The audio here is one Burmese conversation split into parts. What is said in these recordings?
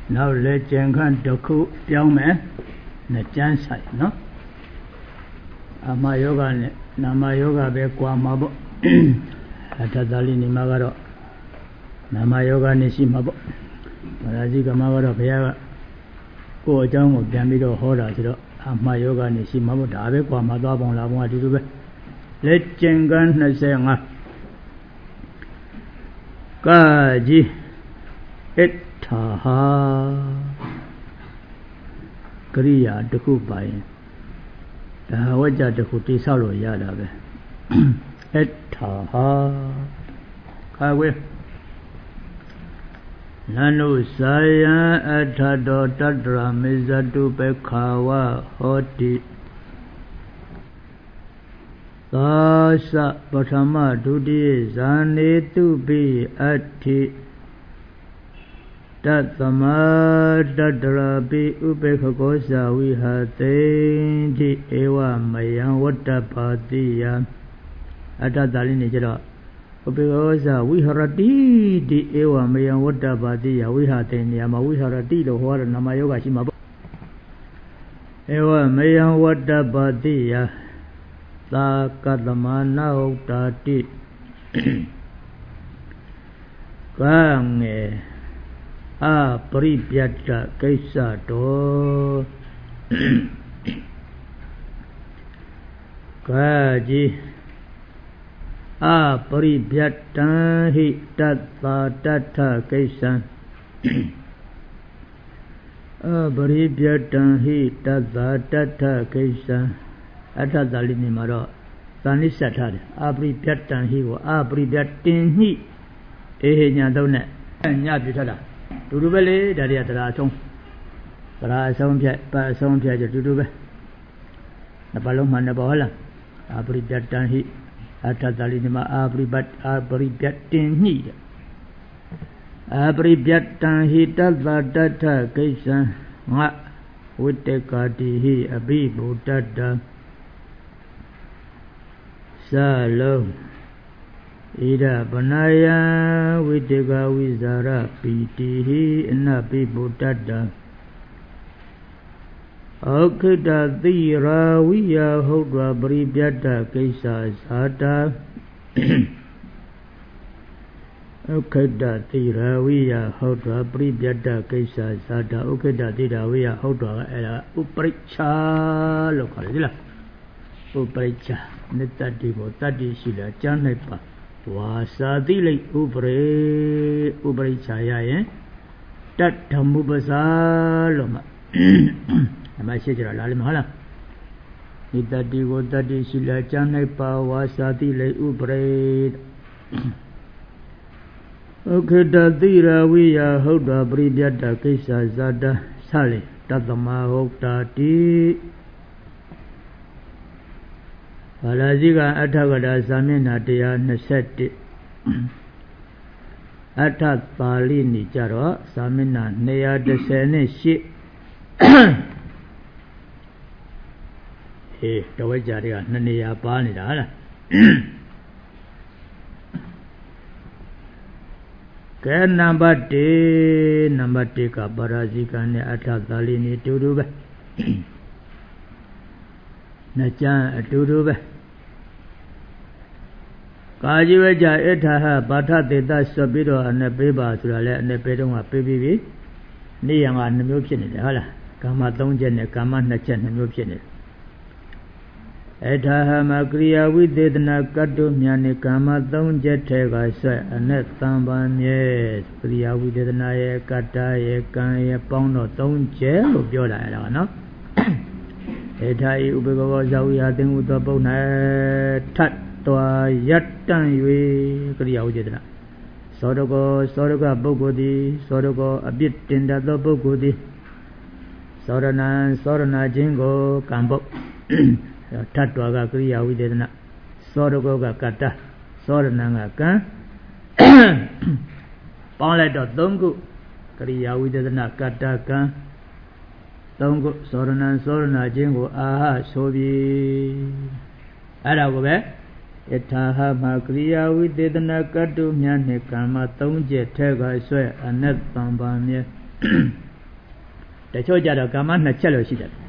နောက်လည်းကျန်ခန့်တစ်ခုပြောင်းမယ်နှစ်ကျန်းဆိုင်နော်အမယောဂနဲ့နာမယောဂပဲကွာမှာပေါ့အထသာလိနေမှာကတော့နာမယောဂနဲ့ရှိမှာပေါ့ဗရာဇိကမကတော့ဘုရားကကိုယ်အကြောင်းကိုပြန်ပြီးတော့ဟောတာဆိုတော့အမယောဂနဲ့ရှိမှာပေါ့ဒါပဲကွာမှာသွားပုံလာပုံကဒီလိုပဲလက်ကျင်ကန်း25ကာကြီးအထာဟာကရိယာတစ်ခုပါရင်ဒါဝကြတစ်ခုတိဆောက်လို့ရတာပဲအထာဟာခါဝဲနနုစာယံအထတောတတ္တရမေဇတုပခါဝဟောတိသာသပထမဒုတိယဇာနေတုပိအဋ္ဌိတသမတတ္တရာပိဥပေက္ခကောဇာဝိဟာတေတိဧဝမယံဝတ္တပါတိယအတ္တတာလေးနေကြတော့ဥပေက္ခကောဇာဝိဟရတိတိဧဝမယံဝတ္တပါတိယဝိဟာတေနေရာမှာဝိဟရတိလို့ဟောတဲ့နာမယောဂရှိမှာပေါ့ဧဝမယံဝတ္တပါတိယသာကတမနာဥတ္တာတိကံငယ်အပရိပြတ္တကိစ္စတော်ကာကြီးအပရိပြတ္တံဟိတတ္တာတတ္ထကိစ္စံအပရိပြတ္တံဟိတတ္တာတတ္ထကိစ္စံအထသာလိနေမှာတော့သာနိစ္စထားတယ်အပရိပြတ္တံဟိကိုအပရိပြတ္တင်ဟိအေဟညာသုံးနဲ့ညပြထတာတူတူပဲလေဒါတွေကသရာအဆုံးဖြတ်ပတ်အဆုံးဖြတ်ကြတူတူပဲနှစ်ပါးလုံးမှနှစ်ပါးဟုတ်လားအပရိပြတ္တံဟိအထသာလိနေမှာအပရိပြတ္တင်ဟိအပရိပြတ္တံဟိတတ္တတတ္ထကိစ္စံငါဝိတေကာတိဟိအဘိဗုဒ္ဓတ္တသလုံးဣဒပနာယဝိတေကဝိဇာရပိတိဟိအနပိဗုဒ္ဓတ္တဩခိတတိရာဝိယဟုတ်တော်ပရိပြတ္တကိစ္စဇာတာဥက္ခိတတိရာဝိယဟုတ်တော်ပရိပြတ္တကိစ္စဇာတာဥက္ခိတတိရာဝိယဟုတ်တော်ကအဲ့ဒါဥပရိစ္ဆာလို့ခေါ်တယ်ဒီလားဥပရိစ္ဆာနိတ္တတိကိုတတ္တိရှိလာကျမ်း၌ပါဝါစာတိလိဥပရိစ္ဆာရရင်တတ္ထမုပ္ပစာလို့မှအမရှိကြလားလေမဟုတ်လားနိတ္တတိကိုတတ္တိရှိလာကျမ်း၌ပါဝါစာတိလိဥပရိဥက္ခိတတိရဝိယဟုတ်တော်ပရိပြတ္တကိစ္စဇာတဆလေတသမဟုတ်တာတိဘာလာဇိကအထကတာသာမျက်နှာ121အထပါဠိနေကြတော့သာမျက်နှာ218တဝက်ကြတွေက2နေရာပါနေတာဟုတ်လားကဲနံပါတ်1ကပါရာဇိကနဲ့အထသာဠိနေတူတူပဲနှစ်ကျမ်းအတူတူပဲကာကြီးဝကြအထဟပါထတေတဆွပြီးတော့အနေပေးပါဆိုတာလဲအနေပေးတော့ကပေးပြီးပြီနေရံက2မျိုးဖြစ်နေတယ်ဟုတ်လားကာမ3ချက်နဲ့ကာမ2ချက်2မျိုးဖြစ်နေတယ်အထဟမကရိယာဝိသေသနာကတ္တုမြာနေကာမ3ချက်ထဲကဆွဲအနေသံပါမြဲကရိယာဝိသေသနာရဲ့ကတ္တရဲ့ကံရဲ့ပေါင်းတော့3ချက်လို့ပြောတာအဲ့ဒါကနော်ဧထာဤဥပဂောဇာဝိဟာသင်္ဟုသောပုဏ္ဏထတ်တော်ယတ္တံ၍ကရိယာဝိသေသနာသောတကပုဂ္ဂိုလ်သည်သောတကအပြစ်တင်တတ်သောပုဂ္ဂိုလ်သည်သောရဏခြင်းကိုကံပုတ်ထတ်တော်ကကရိယာဝိသေသနာသောတကကတ္တသောရဏကကံပေါင်းလိုက်တော့3ခုကရိယာဝိသေသနာကတ္တကံ3ခုသောရဏခြင်းကိုအာဟဆိုပြီးအဲ့ဒါကိုပဲယထာဟမကရိယာဝိသေသနာကတ္တုမြတ်နှင့်ကာမ3ချက်ထဲကဆွဲအနတ်တံပါမြဲတချို့ကြတော့ကာမနှစ်ချက်လို့ရှိတယ်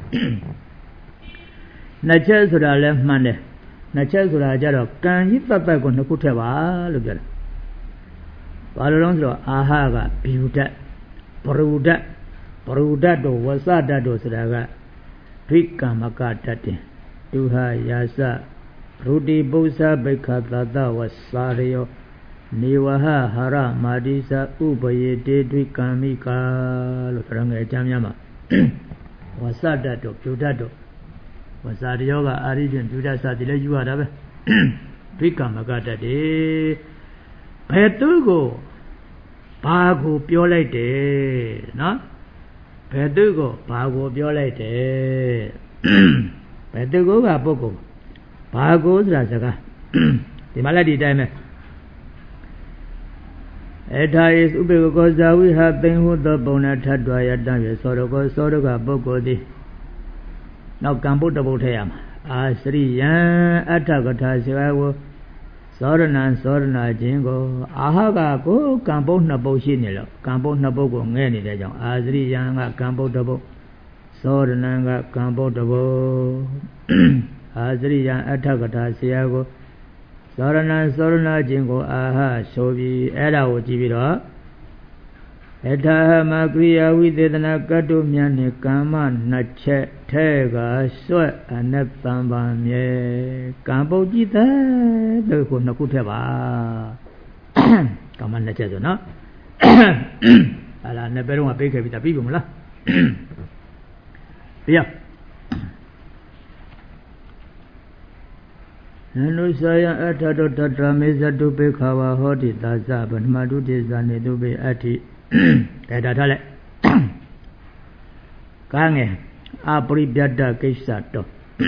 နှစ်ချက်ဆိုတာလည်းမှန်တယ်နှစ်ချက်ဆိုတာကြတော့ကံကြီးတတ်တတ်ကိုနှစ်ခုထည့်ပါလို့ပြောတယ်ဘာလို့လဲဆိုတော့အာဟကဘီယုဒတ်ပရုဒတ်တို့ဝဆဒတ်တို့ဆိုတာကဒိကမ္မကတတ်တယ်ဒုဟယာစရူတိပု္ပ္ပဘိက္ခသတဝစာရယောနေဝဟဟာရမာတိသဥပယေတေဒိကမ္မိကာလို့ဆိုရငယ်အကျမ်းများမှာဝဆဒတ်တို့ပြုဒတ်တို့ဝစာရယောကအာရိဖြင့်ပြုဒတ်စသည်လည်းယူရတာပဲဒိကမ္မကတတ်တယ်ဘယ်သူကိုဘာကိုပြောလိုက်တယ်နော်ဘယ်သူကိုဘာကိုပြောလိုက်တယ်ဘယ်သူကပုဂ္ဂိုလ်ဘာကိုဆိုတာစကားဒီမှာလည်းဒီတိုင်းပဲအထာယေဥပေက္ခောဇာဝိဟသိဟုသောပုံနဲ့ထတ်တော်ရတံပြေသောရကောသောရကပုဂ္ဂိုလ်သည်နောက်ကံပုတ္တပုတ်ထည့်ရမှာအာစရိယံအထကထာစကားကိုသောရဏံသောရဏချင်းကိုအာဟကကိုကံပုတ်နှစ်ပုတ်ရှိနေလို့ကံပုတ်နှစ်ပုတ်ကိုငဲ့နေတဲ့ကြောင့်အာစရိယံကကံပုတ်တစ်ပုတ်သောရဏံကကံပုတ်တစ်ပုတ်အာစရိယံအထကထာဆရာကိုသောရဏံသောရဏချင်းကိုအာဟဆိုပြီးအဲ့ဒါကိုကြည့်ပြီးတော့အထာဟမကရိယာဝိသေသနာကတ္တုမြတ်နှင့်ကာမနှစ်ချက်ထဲကဆွဲအနတ္တံပါမြေကံပုတ်ကြည့်တဲ့လို့ကိုနှစ်ခုထက်ပါကာမနှစ်ချက်ဆိုနော်ဟာလားနှစ်ဘက်တော့ပြေးခဲ့ပြီတာပြီးပြီမလားပြရနနုဆယအထတောတတမေဇတုပေခဝဟောတိသာဇဗဓမ္မတုတိဇာနေတုပေအဋ္ဌိကဲဒါထားလိုက်ကားငယ်အပရိပြတ္တကိစ္စတော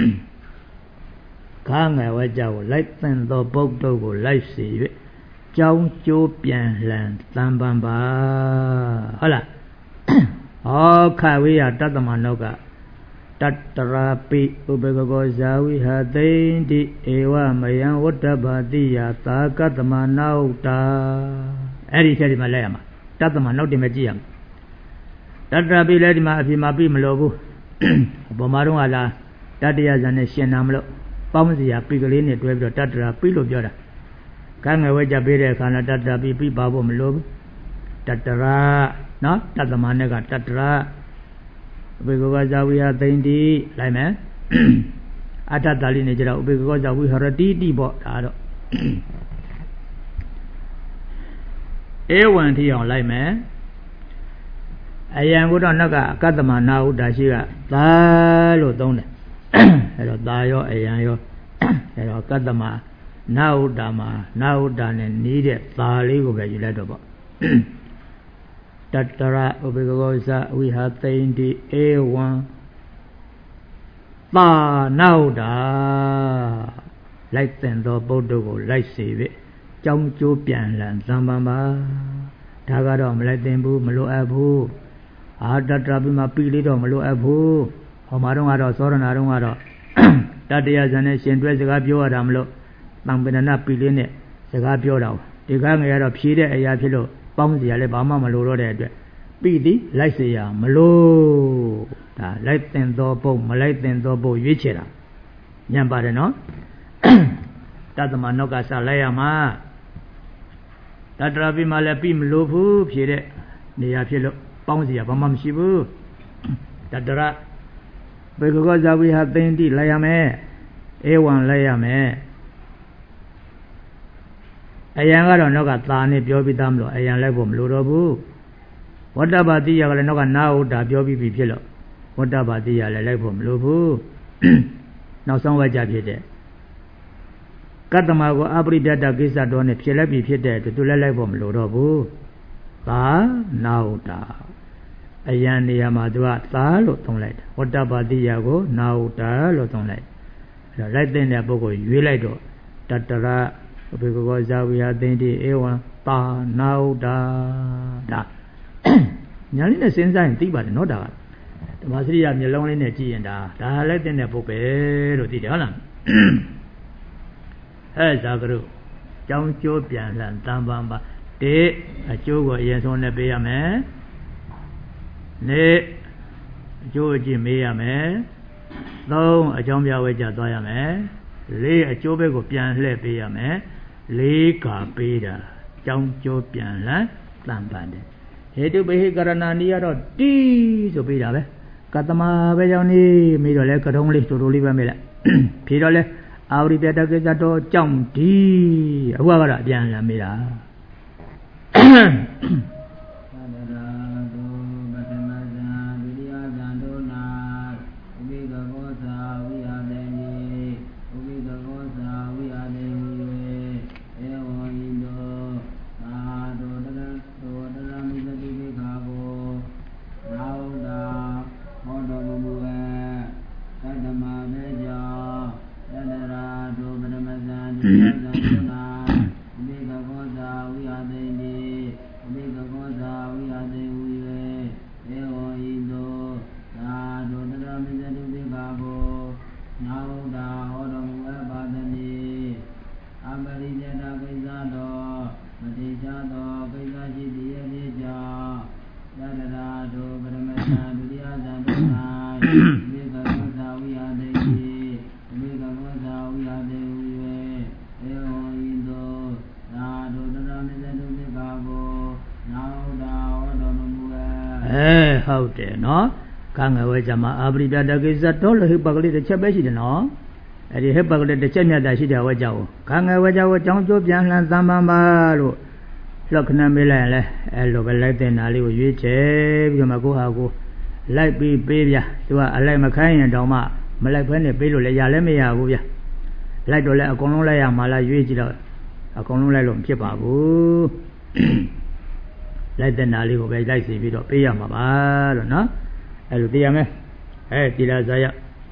ကားငယ်ဝကြကိုလိုက်သင်သောပုဂ္ဂိုလ်ကိုလိုက်စေ၍ကြောင်းကျိုးပြန်လှန်သံပံပါဟုတ်လားဟောခဝေယတတ္တမနောကတတ္တရာပိဥပေက္ခောဇာဝိဟသိန္တိဧဝမယံဝတ္တဘာတိယသာကတ္တမနောတာအဲ့ဒီချက်ဒီမှာလဲရမှာတတ္တမနောက်တင်မကြည့်ရမှာတတ္တရာပိလည်းဒီမှာအဖြစ်မှာပြီမလို့ဘူးအပေါ်မှာတော့ဟာလားတတ္တရာဇန်နဲ့ရှင်နာမလို့ပေါင်းစရာပိကလေးနဲ့တွဲပြီးတော့တတ္တရာပိလို့ပြောတာကံငယ်ဝဲကြပေးတဲ့အခါနဲ့တတ္တရာပိပါဖို့မလို့ဘူးတတ္တရာနော်တတ္တမနဲ့ကတတ္တရာဥပေက္ခောဇာဝိဟသိန္တိလိုက်မယ်အတ္တတာလေးနဲ့ကြတော့ဥပေက္ခောဇာဝိဟရတိတိပေါ့ဒါတော့ဧဝံထိအောင်လိုက်မယ်အယံကိုတော့နောက်ကကတ္တမနာဟုတာရှိကသာလို့သုံးတယ်အဲ့တော့သာရောအယံရောအဲ့တော့ကတ္တမနာဟုတာမှာနာဟုတာနဲ့နီးတဲ့သာလေးကိုပဲယူလိုက်တော့ပေါ့တတ္တရဥပေက္ခောဇာဝိဟသိန္တိဧဝံသာနာဟုတာလိုက်တဲ့သောပုဒ်တို့ကိုလိုက်စေပြီကြောင်းကျိုးပြန်လှန်သံပံပါဒါကတော့မလိုက်သင်ဘူးမလိုအပ်ဘူးအာတတပိမှာပြီလေးတော့မလိုအပ်ဘူးဟောမှာတော့ကတော့သောရဏတော့ကတော့တတ္တရာဇန်နဲ့ရှင်တွဲစကားပြောရတာမလို့တံပဏနာပြီလေးနဲ့စကားပြောတာဒီကားငယ်ကတော့ဖြေတဲ့အရာဖြစ်လို့ပေါင်းစရာလည်းဘာမှမလိုတော့တဲ့အတွက်ပြီသည်လိုက်เสียမလို့ဒါလိုက်သင်သောပုတ်မလိုက်သင်သောပုတ်ရွေးချယ်တာညံပါတယ်နော်တတ္တမနောက်ကစလိုက်ရမှာတတ္တရာပိမှာလည်းပြီမလို့ဘူးဖြေတဲ့နေရာဖြစ်လို့ပေါင်းစရာဘာမှမရှိဘူးတတ္တရဘေကကောဇာဝိဟသိန္တိလိုက်ရမယ်ဧဝံလိုက်ရမယ်အယံကတော့နောက်ကသာနဲ့ပြောပြီးသားမလို့အယံလိုက်ဖို့မလိုတော့ဘူးဝတ္တဘာတိယကလည်းနောက်ကနာဟုတာပြောပြီးပြီဖြစ်လို့ဝတ္တဘာတိယလည်းလိုက်ဖို့မလိုဘူးနောက်ဆုံးဝကြဖြစ်တဲ့ကတ္တမကိုအပရိပြတ္တကိစ္စတော်နဲ့ဖြစ်လက်ပြီဖြစ်တဲ့သူလည်းလိုက်ဖို့မလိုတော့ဘူးသာနာဟုတာအယံနေရာမှာသူကသာလို့သုံးလိုက်တယ်ဝတ္တဘာတိယကိုနာဟုတာလို့သုံးလိုက်အဲ့တော့လိုက်တဲ့ပုဂ္ဂိုလ်ရွေးလိုက်တော့တတ္တရဥပေက္ခောဇာဝိဟသိန္တိဧဝံသာနာဟုတာဒါညာလေးနဲ့စဉ်းစားရင်သိပါတယ်နော်ဒါကဓမ္မစရိယမျက်လုံးလေးနဲ့ကြည့်ရင်ဒါလိုက်တဲ့ပုဂ္ဂိုလ်လို့သိတယ်ဟုတ်လားအဲ့ဒါကတို့ကြောင်းကျိုးပြန်လှန်တံပံပါတေအကျိုးကိုအရင်ဆုံးနဲ့ပေးရမယ်နေ chỗ chỉ mấy à mẹ đâu ở trong nhà với cha tôi à mẹ lấy ở chỗ bên của biển lấy bây à mẹ lấy cả bây đó trong chỗ biển là làm bạn đấy hệ thứ bây giờ là nia đó đi rồi bây giờ đấy cả tama bây giờ ni mấy đứa lấy cái đông lấy chỗ lấy về mấy lại phía đó lấy áo đi bây giờ cái gì đó trong đi ở qua đó biển là mấy đóဟုတ်တယ်နော်ကံငယ်ဝဲကြမှာအာပရိပြတကိစ္စတော့လို့ဟိပကလေးတစ်ချက်ပဲရှိတယ်နော်အဲ့ဒီဟိပကလေးတစ်ချက်မြတ်တာရှိတယ်ဝဲကြောကံငယ်ဝဲကြောအကြောင်းကျိုးပြန်လှန်သမ္ပန်ပါလို့လက္ခဏာမေးလိုက်ရင်လဲအဲ့လိုပဲလိုက်တဲ့နာလေးကိုရွေးချယ်ပြီးတော့မှကိုဟာကိုလိုက်ပြီးပေးဗျာသူကအလိုက်မခိုင်းရင်တောင်မှမလိုက်ဘဲနဲ့ပေးလို့လည်းရလည်းမရဘူးဗျာလိုက်တော့လည်းအကုန်လုံးလိုက်ရမှာလားရွေးကြည့်တော့အကုန်လုံးလိုက်လို့မဖြစ်ပါဘူးလိုက်တဲ့နာလေးကိုပဲလိုက်စီပြီးတော့ပေးရမှာပါလို့နော်အဲ့လိုသိရမယ်ဒီလားဇာယ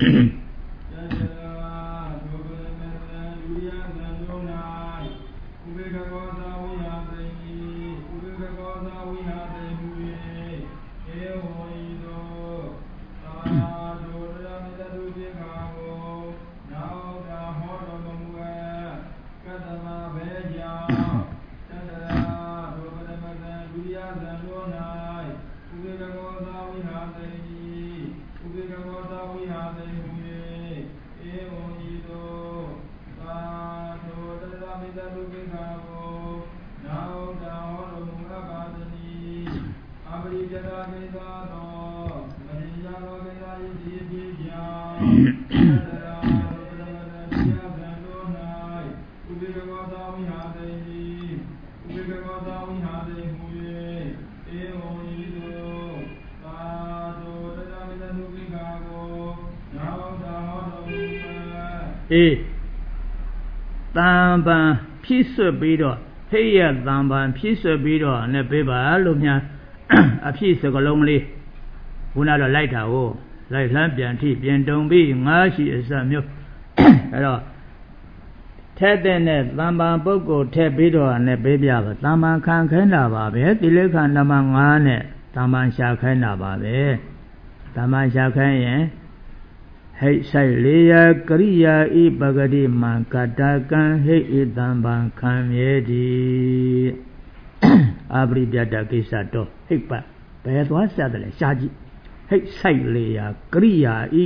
တန်ပန်ဖြစ်ဆွပြီးတော့ဟိယတန်ပန်ဖြစ်ဆွပြီးတော့နဲ့ပေးပါလို့များအဖြစ်စကလုံးလေးခုနတော့လိုက်တာကိုလိုက်လှမ်းပြန်ထိပြင်တုံပြီးငါးရှိအစမျိုးအဲ့တော့ထဲတဲ့နဲ့တန်ပန်ပုဂ္ဂိုလ်ထဲပြီးတော့နဲ့ပေးပြပါတန်ပန်ခံခိုင်းတာပါပဲတိလိခဏနမ9နဲ့တန်ပန်ရှာခိုင်းတာပါပဲတန်ပန်ရှာခိုင်းရင်ဟိဆိုင်လေးယကရိယာဤပဂတိမံကတကံဟိဣတံပံခံမြဲသည်အာပရိပြတကိစ္စတော့ဟိပဘယ်သွားဆက်တယ်လဲရှားကြည့်ဟိဆိုင်လေးယကရိယာဤ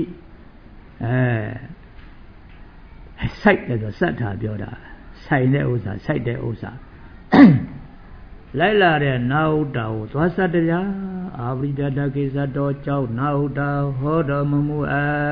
စိုက်တယ်ဆိုစက်ထားပြောတာဆိုင်တဲ့ဥစ္စာစိုက်တဲ့ဥစ္စာလိုက်လာတဲ့နာဟုတာကိုသွားစက်တရားအာပရိပြတကိစ္စတော့ကြောက်နာဟုတာဟောတော်မမူ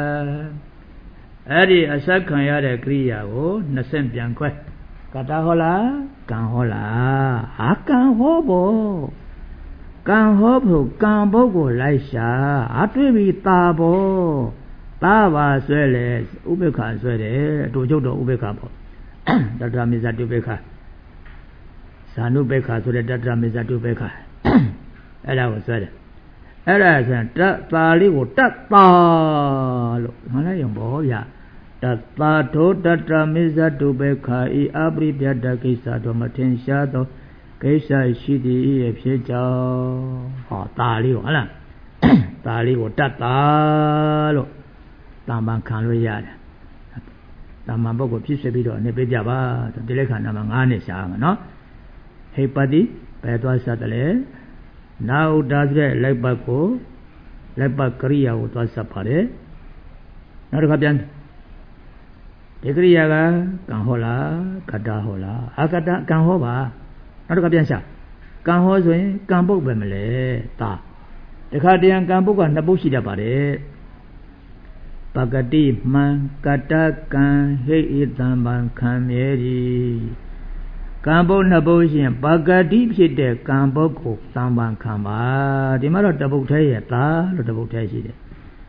အဲ့ဒီအစက်ခံရတဲ့ကိရိယာကိုနှစ်ဆင့်ပြန်ခွဲကတဟောလားကံဟောလားဟာကံဟောဖို့ကံဟောဖို့ကံဘုတ်ကိုလိုက်ရှာအတွေ့ပြီးตาဖို့ตาပါဆွဲလေဥပေက္ခဆွဲတယ်အတူချုပ်တော့ဥပေက္ခပေါ့တတမေဇတုပေက္ခဇာနုပေက္ခဆိုတဲ့တတမေဇတုပေက္ခအဲ့ဒါကိုဆွဲတယ်အဲ့ဒါဆိုရင်တတာလေးကိုတတ်တာလို့မှန်လိုက်ရင်ဘောဗျာတတာထိုတတမေဇတုပေက္ခဤအပရိပြတကိစ္စတော့မထင်ရှားသောကိစ္စရှိသည်ရဲ့ဖြစ်ကြောင်းဟောတာလေးကိုဟုတ်လားတာလေးကိုတတ်တာလို့တမ္ပံခံလို့ရတယ်တမ္ပံပုဂ္ဂိုလ်ဖြစ်စေပြီးတော့နေပြကြပါတိလိခဏနမ9နဲ့ရှားမှာနော်ဟိပတိဘယ်သွားစတယ်လဲနာဥဒ္ဒါဆိုတဲ့လိုက်ပတ်ကိုလက်ပတ်ကရိယာကိုသွားဆက်ပါတယ်နောက်တစ်ခါပြန်ဒီကရိယာကကံဟောလားကတ္တဟောလားအကတ္တကံဟောပါနောက်တစ်ခါပြန်ရှာကံဟောဆိုရင်ကံပုတ်ပဲမလဲဒါတခါတရံကံပုတ်ကနှစ်ပုတ်ရှိတတ်ပါတယ်ပကတိမံကတ္တကံဟိဣတံပံခံမြဲသည်ကံပုတ်နှစ်ပုတ်ရှင်ပကတိဖြစ်တဲ့ကံပုတ်ကိုသံပံခံပါဒီမှာတော့တပုတ်သေးရဲ့သာလို့တပုတ်သေးရှိတယ်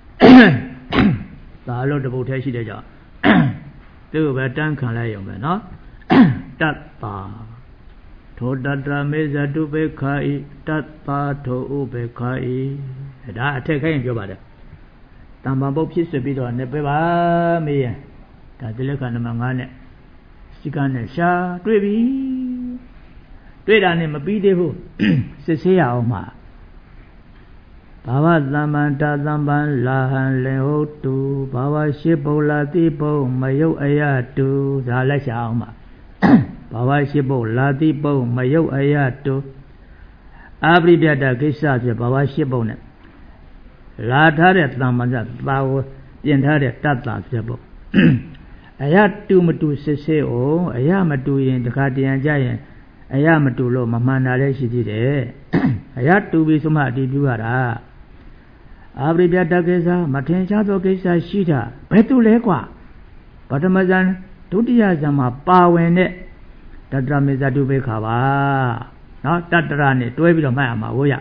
သာလို့တပုတ်သေးရှိတယ်ကြောင့်သူ့ကိုပဲတန်းခံလိုက်ရုံပဲနော်တတ္တာထိုတတမေဇတုပေခာဤတတ္တာထိုဥပေခာဤဒါအထက်ခိုင်းရင်ပြောပါတယ်တမ္ပံပုတ်ဖြစ်စပြီးတော့နေပဲပါမေးရင်ဒါတိလက္ခဏာနံပါတ်5နဲ့စိကနဲ့ရှာတွေ့ပြီတွေ့တာနဲ့မပြီးသေးဘူးစစ်ဆေးရအောင်မှာဘာဝသမ္မန္တသမ္ပံလာဟံလင်ဟုတ်တုဘာဝရှိပုလာတိပုံမယုတ်အယတုဒါလက်ရှာအောင်မှာဘာဝရှိပုလာတိပုံမယုတ်အယတုအာပရိပြတကိစ္စဖြစ်ဘာဝရှိပုနဲ့လာထားတဲ့သမ္မာဇသာကိုပြင်ထားတဲ့တတ္တဖြစ်ပုအယတုမတုစစ်ဆေးအောင်အယမတုရင်တခါတရံကြရင်အယမတုလို့မမှန်တာလည်းရှိသေးတယ်အယတုပြီးဆိုမှအတည်ပြုရတာအာပရိပြတကိစ္စမထင်ရှားသောကိစ္စရှိတာဘယ်သူလဲကွာပထမဇန်ဒုတိယဇန်မှာပါဝင်တဲ့တတ္တမေဇတုပေခါပါနော်တတ္တရနဲ့တွဲပြီးတော့မှတ်ရမှာဟုတ်ရ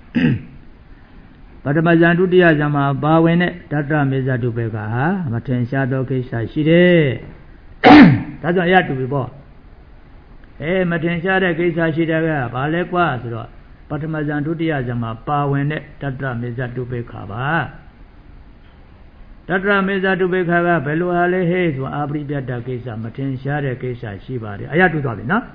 ပထမဇန်ဒုတိယဇန်မှာပါဝင်တဲ့တတ္တမေဇတုပေခါဟာမထင်ရှားသောကိစ္စရှိတယ်ဒါကြောင့်အရတူပြီပေါ့မထင်ရှားတဲ့ကိစ္စရှိတယ်ကဘာလဲကွာဆိုတော့ပထမဇန်ဒုတိယဇန်မှာပါဝင်တဲ့တတ္တမေဇတုပေခါပါတတ္တမေဇတုပေခါကဘယ်လိုဟာလဲဟဲ့ဆိုအာပရိပြတကိစ္စမထင်ရှားတဲ့ကိစ္စရှိပါတယ်အရတူသွားပြီနော်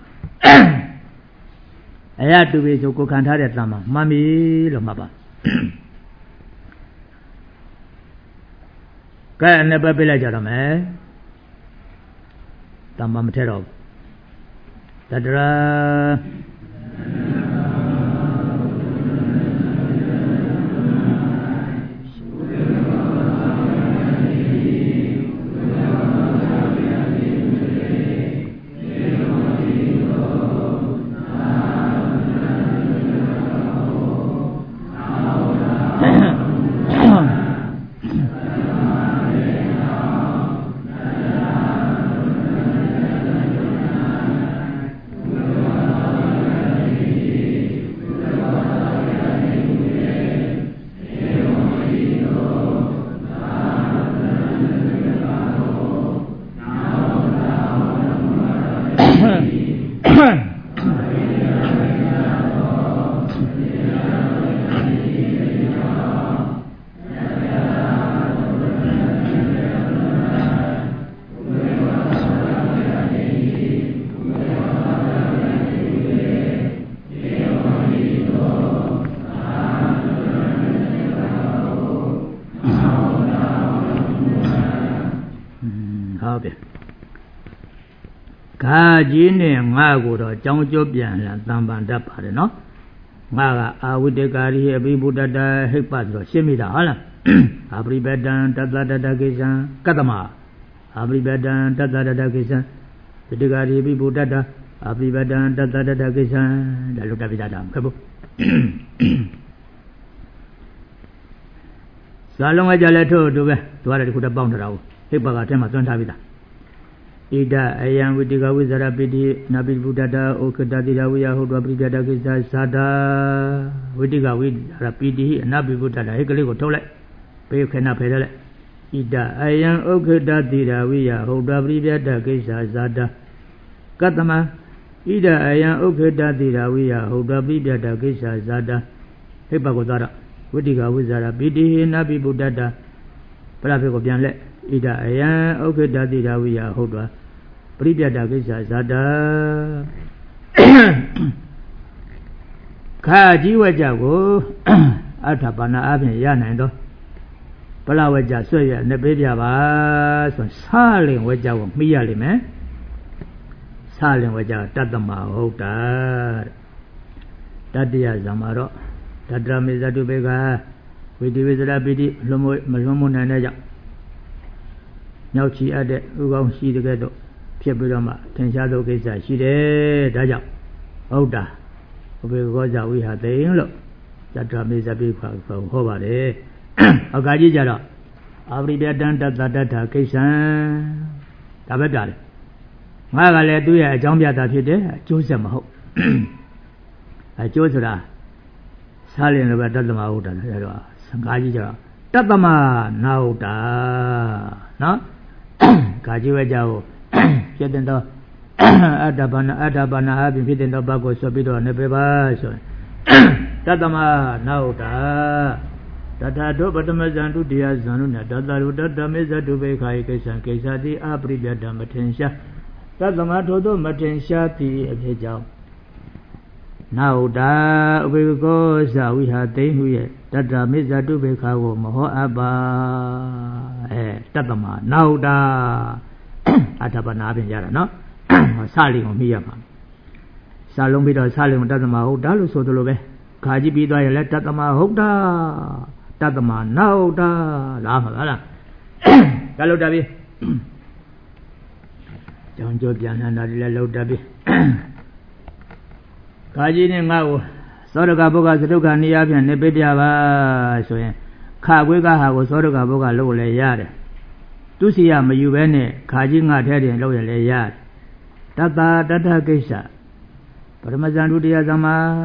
အရတူပြီဆိုကိုခံထားတဲ့တမ္မာမှန်ပြီလို့မှတ်ပါကဲအနေပဲပြလိုက်ကြတော့မယ်တမ္မာမထဲတော့တတရာကြီးနဲ့ငါကိုတော့ကြောင်းကျိုးပြန်လာတံပန်တတ်ပါတယ်နော်ငါကအာဝိတကာရိအဘိဗုဒ္ဓတဟိပ္ပဆိုတော့ရှင်းမိတာဟုတ်လားအပရိပတံတတ္တတတကိစ္စံကတ္တမအပရိပတံတတ္တတတကိစ္စံဝိတကာရိအဘိဗုဒ္ဓတအပရိပတံတတ္တတတကိစ္စံဒါလုတ်တပိတာတာခက်ဘူးဇာလုံးကကြလဲထို့တူပဲသွားတယ်ဒီခုတပေါင်းထားတာကိုဟိပ္ပကထဲမှာသွင်းထားပြီလားဣဒအယံဝိတိကဝိဇာရပိတိနာပိဗုဒ္ဓတာဩခတတိရဝိယဟောတပရိပြတကိစ္စသာတာဝိတိကဝိဇာရပိတိအနာပိဗုဒ္ဓတာဟိကလေးကိုထုတ်လိုက်ဘေးခေနဖယ်လိုက်ဣဒအယံဩခတတိရဝိယဟောတပရိပြတကိစ္စသာတာကတ္တမဣဒအယံဩခတတိရဝိယဟောတပရိပြတကိစ္စသာတာဟိပကိုသွားတော့ဝိတိကဝိဇာရပိတိနာပိဗုဒ္ဓတာပရဖေကိုပြန်လက်ဣဒအယံဩခတတိရဝိယဟောတပရိပြတကိစ္စဇာတာခါကြီးဝကြကိုအထပါဏအပြင်ရနိုင်တော့ပလဝကြဆွဲရနေပေးပြပါဆိုစားလင်ဝကြကိုမှီးရလိမ့်မယ်စားလင်ဝကြတတ္တမဟုတ်တာတတ္တယဇံမှာတော့တတ္တမေဇတုဘေကဝိတိဝိဇရပိတိမလွန်မနိုင်တဲ့ကြောင့်မြောက်ချီအပ်တဲ့ဥကောင်းရှိတဲ့ကဲ့သို့ဖြစ်ပြီးတော့မှထင်ရှားသောကိစ္စရှိတယ်ဒါကြောင့်ဟုတ်တာဥပေက္ခောဇဝိဟာသိင်လို့သတ္တမေဇပိခါဟောပါတယ်အကာကြီးကြတော့အပရိပတံတတ္တတ္ထကိစ္စံဒါပဲပြတယ်ငါကလည်းသူ့ရဲ့အကြောင်းပြတာဖြစ်တယ်အကျိုးဆက်မဟုတ်အကျိုးဆိုတာစားလင်လည်းပဲတတ္တမဟုတ်တာလေအဲ့တော့ငါကြီးကြတော့တတ္တမနာဟုတ်တာနော်ကာကြီးဝဲကြောဖြစ်တဲ့တော့အတ္တဘာနာအပြင်ဖြစ်တဲ့တော့ဘာကိုဆိုပြီးတော့နေပဲပါဆိုရင်တတ္တမနာဟုတ်တာတထာဒုပတမဇံဒုတိယဇံတို့နဲ့တတ္တရုတတ္တမေဇတုဘေခာယကိစ္စံကိစ္စတိအပရိပတံမထင်ရှားတတ္တမထို့သောမထင်ရှားသည့်အဖြစ်ကြောင့်နာဟုတ်တာဥပေက္ခောဇဝိဟာသိဟုရဲ့တတ္တမေဇတုဘေခာကိုမဟောအပ်ပါတတ္တမနာဟုတ်တာအတ္တပနာပြင်ကြတာနော်စလိကိုမိရမှာစာလုံးပြီးတော့စလိကိုတတ္တမဟုတ်တာလို့ဆိုသလိုပဲခါကြည့်ပြီးသွားရင်လည်းတတ္တမဟုတ်တာတတ္တမနာဟုတ်တာလားမလားကဲလို့တပြီကြောင်ကြပြန်လာတာလည်းလောက်တပြီခါကြီးနဲ့ငါ့ကိုသောရကဘုရားသတုခဏီးအပြင်နေပိပြပါဆိုရင်ခါခွေးကဟာကိုသောရကဘုရားလုပ်လည်းရတယ်သူစီရမယူပဲနဲ့ခါကြီးငါထဲတင်လုပ်ရလည်းရတယ်တတ္တကိစ္စပရမဇန်ဒုတိယသမ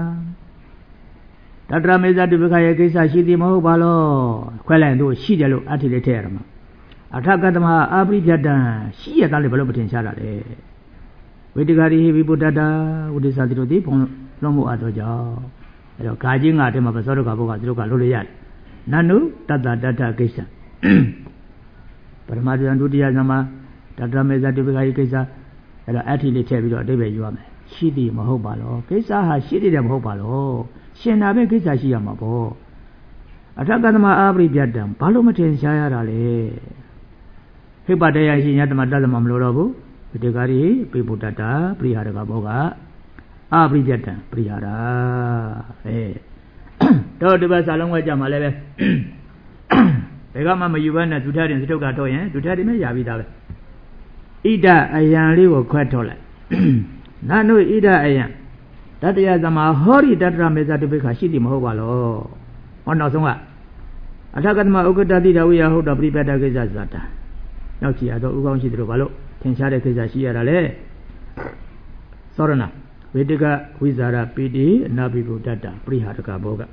တတရမေဇတုဘေခာရဲ့ကိစ္စရှိသည်မဟုတ်ပါလို့ခွဲလိုက်တို့ရှိတယ်လို့အဋ္ဌိလေးထည့်ရမှာအထကတမအာပရိပြတံရှိရတာလေဘယ်လိုမထင်ရှားတာလဲဝိတ္တဂရိဟိဝိပုတ္တတာဝိတ္တသတိတို့ဒီဘုံလုံးမှုအပ်တော့ကြောင့်အဲ့တော့ကာကြီးငါထဲမှာပစောဒကဘုရားသူတို့ကလို့လို့ရတယ်နန္နုတတ္တကိစ္စပရမဇန်ဒုတိယသမတတရမေဇတုဘေခာရဲ့ကိစ္စအဲ့တော့အဋ္ဌိလေးထည့်ပြီးတော့အဓိပ္ပာယ်ယူရမယ်ရှိသည်မဟုတ်ပါလို့ကိစ္စဟာရှိတယ်မဟုတ်ပါလို့ရှင်နာပဲကိစ္စရှိရမှာပေါ့အထကတမအာပရိပြတံဘာလို့မထင်ရှားရတာလဲဟိပတယရှိညတမတတ္တမမလို့တော့ဘူးဝိတ္တဂရိပိပုတ္တတာပရိဟာရကဘောကအာပရိပြတံပရိဟာရတော့ဒီဘက်စာလုံးဝကြမှာလည်းပဲဘယ်ကမှမယူဘဲနဲ့သူထက်တင်စတုကထုတ်ရင်သူထက်တင်မဲ့ရပြီးသားပဲဣဒအယံလေးကိုခွဲထုတ်လိုက်နာနုဣဒအယံတတ္တယသမဟောရိတတ္တရမေဇတုပိခာရှိသည်မဟုတ်ပါလို့ဟောနောက်ဆုံးကအထကတမဥက္ကတတိတဝိယဟုတ်တော်ပြိပတ္တကိစ္စဇာတာနောက်ကြည့်ရတော့ဥကောင်းရှိတယ်လို့ဘာလို့ထင်ရှားတဲ့ကိစ္စရှိရတာလဲသောရဏဝေတကဝိဇာရပိတိအနာပိပုတ္တတာပရိဟာရကဘောက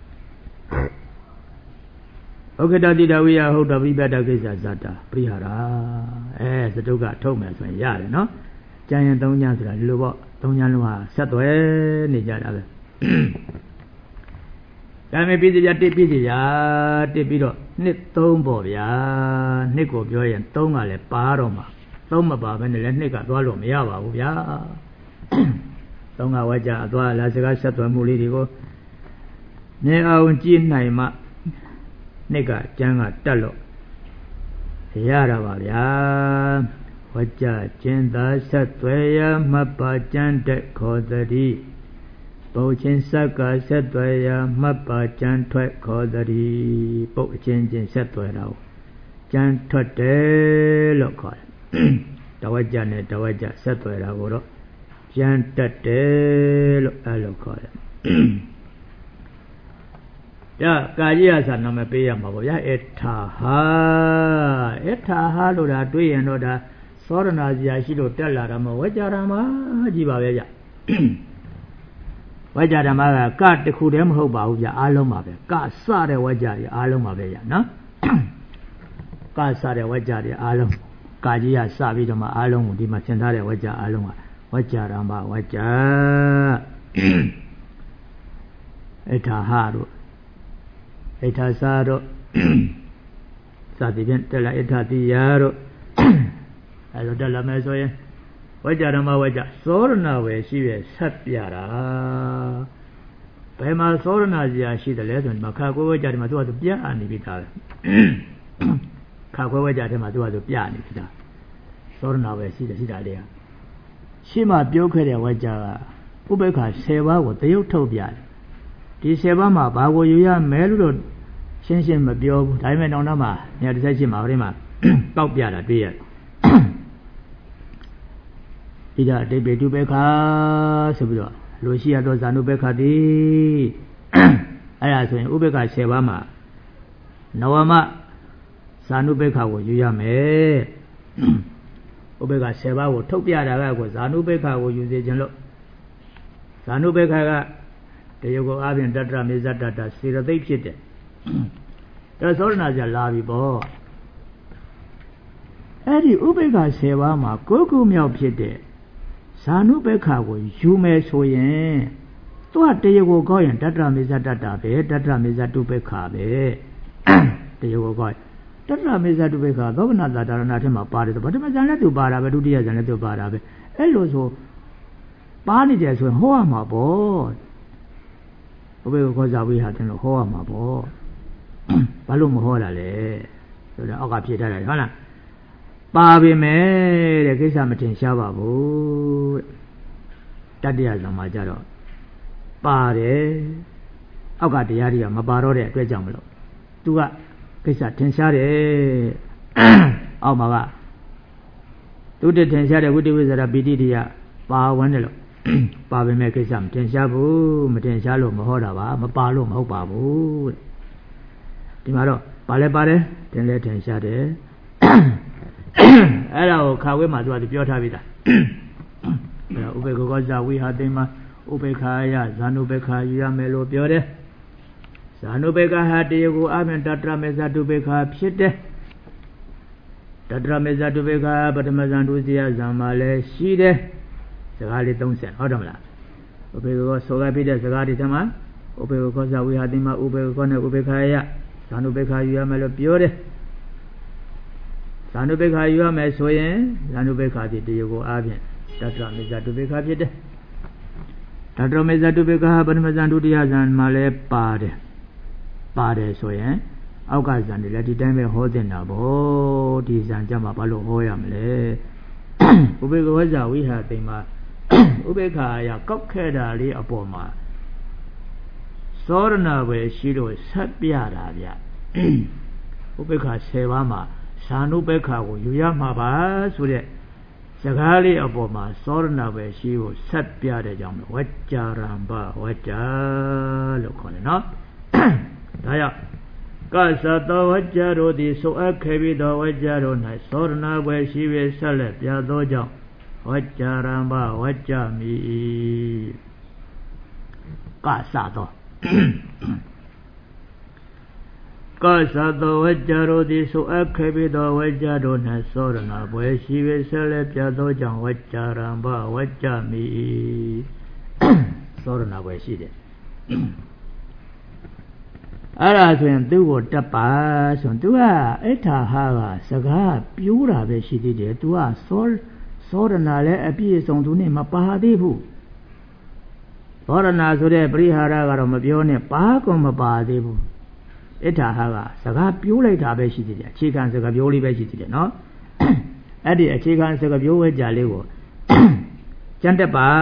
ဥက္ကတတိတဝိယဟုတ်တော်ပြိပတ္တကိစ္စဇာတာပရိဟာရစတုကထုတ်မယ်ဆိုရင်ရတယ်နော်ကျန်ရင်၃ညဆိုတာဒီလိုပေါ့၃ညလုံးဟာဆက်သွဲနေကြတာပဲဒါမဲ့ပြည်စီပြတစ်ပြည်စီပြတစ်ပြီးတော့နှစ်3ပေါ့ဗျာနှစ်ကိုပြောရင်3ကလည်းပါတော့မှာ3မပါဘဲနဲ့လည်းနှစ်ကသွားလို့မရပါဘူးဗျာ3ကဝါကြအသွားလာစကားဆက်သွဲမှုလေးတွေကိုမြင်အောင်ကြည့်နိုင်မှနှစ်ကကျမ်းကတက်လို့ရတာပါဗျာဝကြကျင်သာဆက်သွဲရမှတ်ပါကျမ်းတဲ့ခေါ်သည်ပုတ်ချင်းဆက်ကဆက်သွဲရမှတ်ပါကျမ်းထွက်ခေါ်သည်ပုတ်အချင်းချင်းဆက်သွဲတာကိုကျမ်းထွက်တယ်လို့ခေါ်တယ်တဝကြနဲ့တဝကြဆက်သွဲတာကိုတော့ကျမ်းတက်တယ်လို့အဲ့လိုခေါ်တယ်ဒါကာကြီးအစာနာမပေးရမှာပေါ့ဗျာအထာဟာလို့ဒါတွေးရင်တော့ဒါသောရဏဇာရှိလို့တက်လာတာမဝကြဓမ္မကြီးပါပဲဗျဝကြဓမ္မကတခုတည်းမဟုတ်ပါဘူးဗျအားလုံးပါပဲကစတဲ့ဝကြတွေအားလုံးပါပဲဗျနော်ကစတဲ့ဝကြတွေအားလုံးကာကြီးကစပြီးတော့မှအားလုံးကိုဒီမှာသင်ထားတဲ့ဝကြအားလုံးကဝကြဓမ္မဝကြအထာဟာတို့အထာစာတို့စသည်ဖြင့်တက်လာအထာတိယာတို့အဲ့လိုတက်လာမယ်ဆိုရင်ဝကြဓမ္မဝကြသောရဏဝယ်ရှိရဆက်ပြတာဘယ်မှာသောရဏဇာရှိတယ်လဲဆိုရင်ခါကွဲဝကြတယ်မှာသူကသူပြနေပြီသားပဲခါကွဲဝကြတယ်မှာသူကသူပြနေပြီသားသောရဏဝယ်ရှိတယ်ရှိတာလေးကရှင်းမှပြောခဲ့တဲ့ဝကြကဥပေက္ခ10ပါးကိုတရုပ်ထုတ်ပြတယ်ဒီ10ပါးမှာဘာကိုယူရမဲလို့ရှင်းရှင်းမပြောဘူးဒါပေမဲ့နောက်မှာနေရာတစ်ဆက်ရှိမှာဟိုဒီမှာတောက်ပြတာတွေ့ရဣဒအတိပေတုပေခာဆိုပြီးတော့လိုရှိရသောဇာနုပေခာတိအဲ့ဒါဆိုရင်ဥပေက္ခ10ပါးမှာနဝမဇာနုပေက္ခကိုယူရမယ်ဥပေက္ခ10ပါးကိုထုတ်ပြတာကကိုဇာနုပေက္ခကိုယူစေခြင်းလို့ဇာနုပေက္ခကတရုပ်ကိုအပြင်တတ္တမေဇတတ္တစေရသိက်ဖြစ်တယ်ဒါသောရဏဇာလာပြီပေါ့အဲ့ဒီဥပေက္ခ10ပါးမှာကိုးခုမြောက်ဖြစ်တဲ့ဇာနုပေက္ခကိုယူမယ်ဆိုရင်သူကတရုပ်ကိုကောက်ရင်တတ္တမေဇတတ္တပဲတတ္တမေဇတုပေက္ခပဲတရုပ်ကိုကောက်တတ္တမေဇတုပေက္ခသောကနာသာဒါရဏထဲမှာပါတယ်ပထမဇန်လည်းသူပါတာပဲဒုတိယဇန်လည်းသူပါတာပဲအဲ့လိုဆိုပါနေတယ်ဆိုရင်ဟောရမှာပေါ့ဘုဘေကိုခေါ်စားဝိဟာတင်လို့ဟောရမှာပေါ့ဘာလို့မဟောတာလဲဆိုတော့အောက်ကဖြေထားတယ်ဟုတ်လားပါပြီမယ်တဲ့ကိစ္စမတင်ရှားပါဘူးတတ္တယဇံမှာကြတော့ပါတယ်အောက်ကတရားတွေကမပါတော့တဲ့အတွက်ကြောင့်မလို့သူကကိစ္စထင်ရှားတယ်အောက်မှာကသူတထင်ရှားတဲ့ဝိတ္တဝိဇ္ဇာပိဋိတရားပါဝင်တယ်လို့ပါပဲမဲ့ကိစ္စမထင်ရှားဘူးမထင်ရှားလို့မဟောတာပါမပါလို့မဟုတ်ပါဘူးတဲ့ဒီမှာတော့ပါလဲပါတယ်တင်လဲထင်ရှားတယ်အဲ့ဒါကိုခါဝဲမှာသူကပြောထားပြီးသားအဲ့ဒါဥပေက္ခကောဇဝိဟာသိမ္မာဥပေက္ခာယဇာနုပေက္ခာယူရမယ်လို့ပြောတယ်ဇာနုပေက္ခဟာတရုပ်ကိုအပြင်တတ္တမေဇတုပေက္ခာဖြစ်တယ်တတ္တမေဇတုပေက္ခာပထမဇန်ဒုတိယဇန်မှာလည်းရှိတယ်စကားလေး30ဟုတ်တယ်မလားဥပေက္ခကောဆိုခဲ့ပြီးတဲ့စကားတွေတည်းမှာဥပေက္ခကောဇဝိဟာသိမ္မာဥပေက္ခကောနဲ့ဥပေက္ခာယဇာနုပေက္ခာယူရမယ်လို့ပြောတယ်ဇာနုပေက္ခာယူရမယ်ဆိုရင်ဇာနုပေက္ခာဒီတရုပ်ကိုအပြင်တတ္တမေဇတုပေက္ခာဖြစ်တယ်တတ္တမေဇတုပေက္ခာပထမဇန်ဒုတိယဇန်မှာလည်းပါတယ်ဆိုရင်အောက်ကဇန်တွေလည်းဒီတိုင်းပဲဟောတင်တာဗောဒီဇန်ကြမှာဘာလို့ဟောရမလဲဥပေက္ခဝဇ္ဇဝိဟာသိမ္မာဥပေက္ခာယကောက်ခဲ့တာလေးအပေါ်မှာသောရဏပဲရှိလို့ဆက်ပြတာဗျဥပေက္ခာ10ပါးမှာဇာနုပေက္ခာကိုယူရမှာပါဆိုတဲ့စကားလေးအပေါ်မှာသောရဏပဲရှိကိုဆက်ပြတဲ့ကြောင့်ဝัจจာရံဘဝัจจာလို့ခေါ်တယ်နော်ဒါကြောင့်ကသတောဝัจจာတို့သည်ဆိုအပ်ခဲ့ပြီးသောဝัจจာတို့၌သောရဏပဲရှိပဲဆက်လက်ပြသောကြောင့်ဝัจจာရံဘဝัจจာမိကသတောကသတောဝัจจာတို့သည်ဆိုအပ်ခဲ့ပြီးသောဝัจจာတို့၌သောရဏပဲရှိပဲဆက်လက်ပြသောကြောင့်ဝัจจာရံဘဝัจจာမိသောရဏပဲရှိတယ်အဲ့ဒါဆိုရင်သူ့ကိုတက်ပါဆိုရင်သူကအိဋ္ဌာဟာကစကားပြိုးတာပဲရှိသေးတယ်သူကသောရဏလည်းအပြည့်အစုံသူနဲ့မပါသေးဘူးသောရဏဆိုတဲ့ပရိဟာရကတော့မပြောနဲ့ပါကုန်မပါသေးဘူးဣဋ္ဌာဟာကစကားပြိုးလိုက်တာပဲရှိသေးတယ်အခြေခံစကားပြိုးလေးပဲရှိသေးတယ်နော်အဲ့ဒီအခြေခံစကားပြိုးဝဲကြလေးကိုကျန်တက်ပါ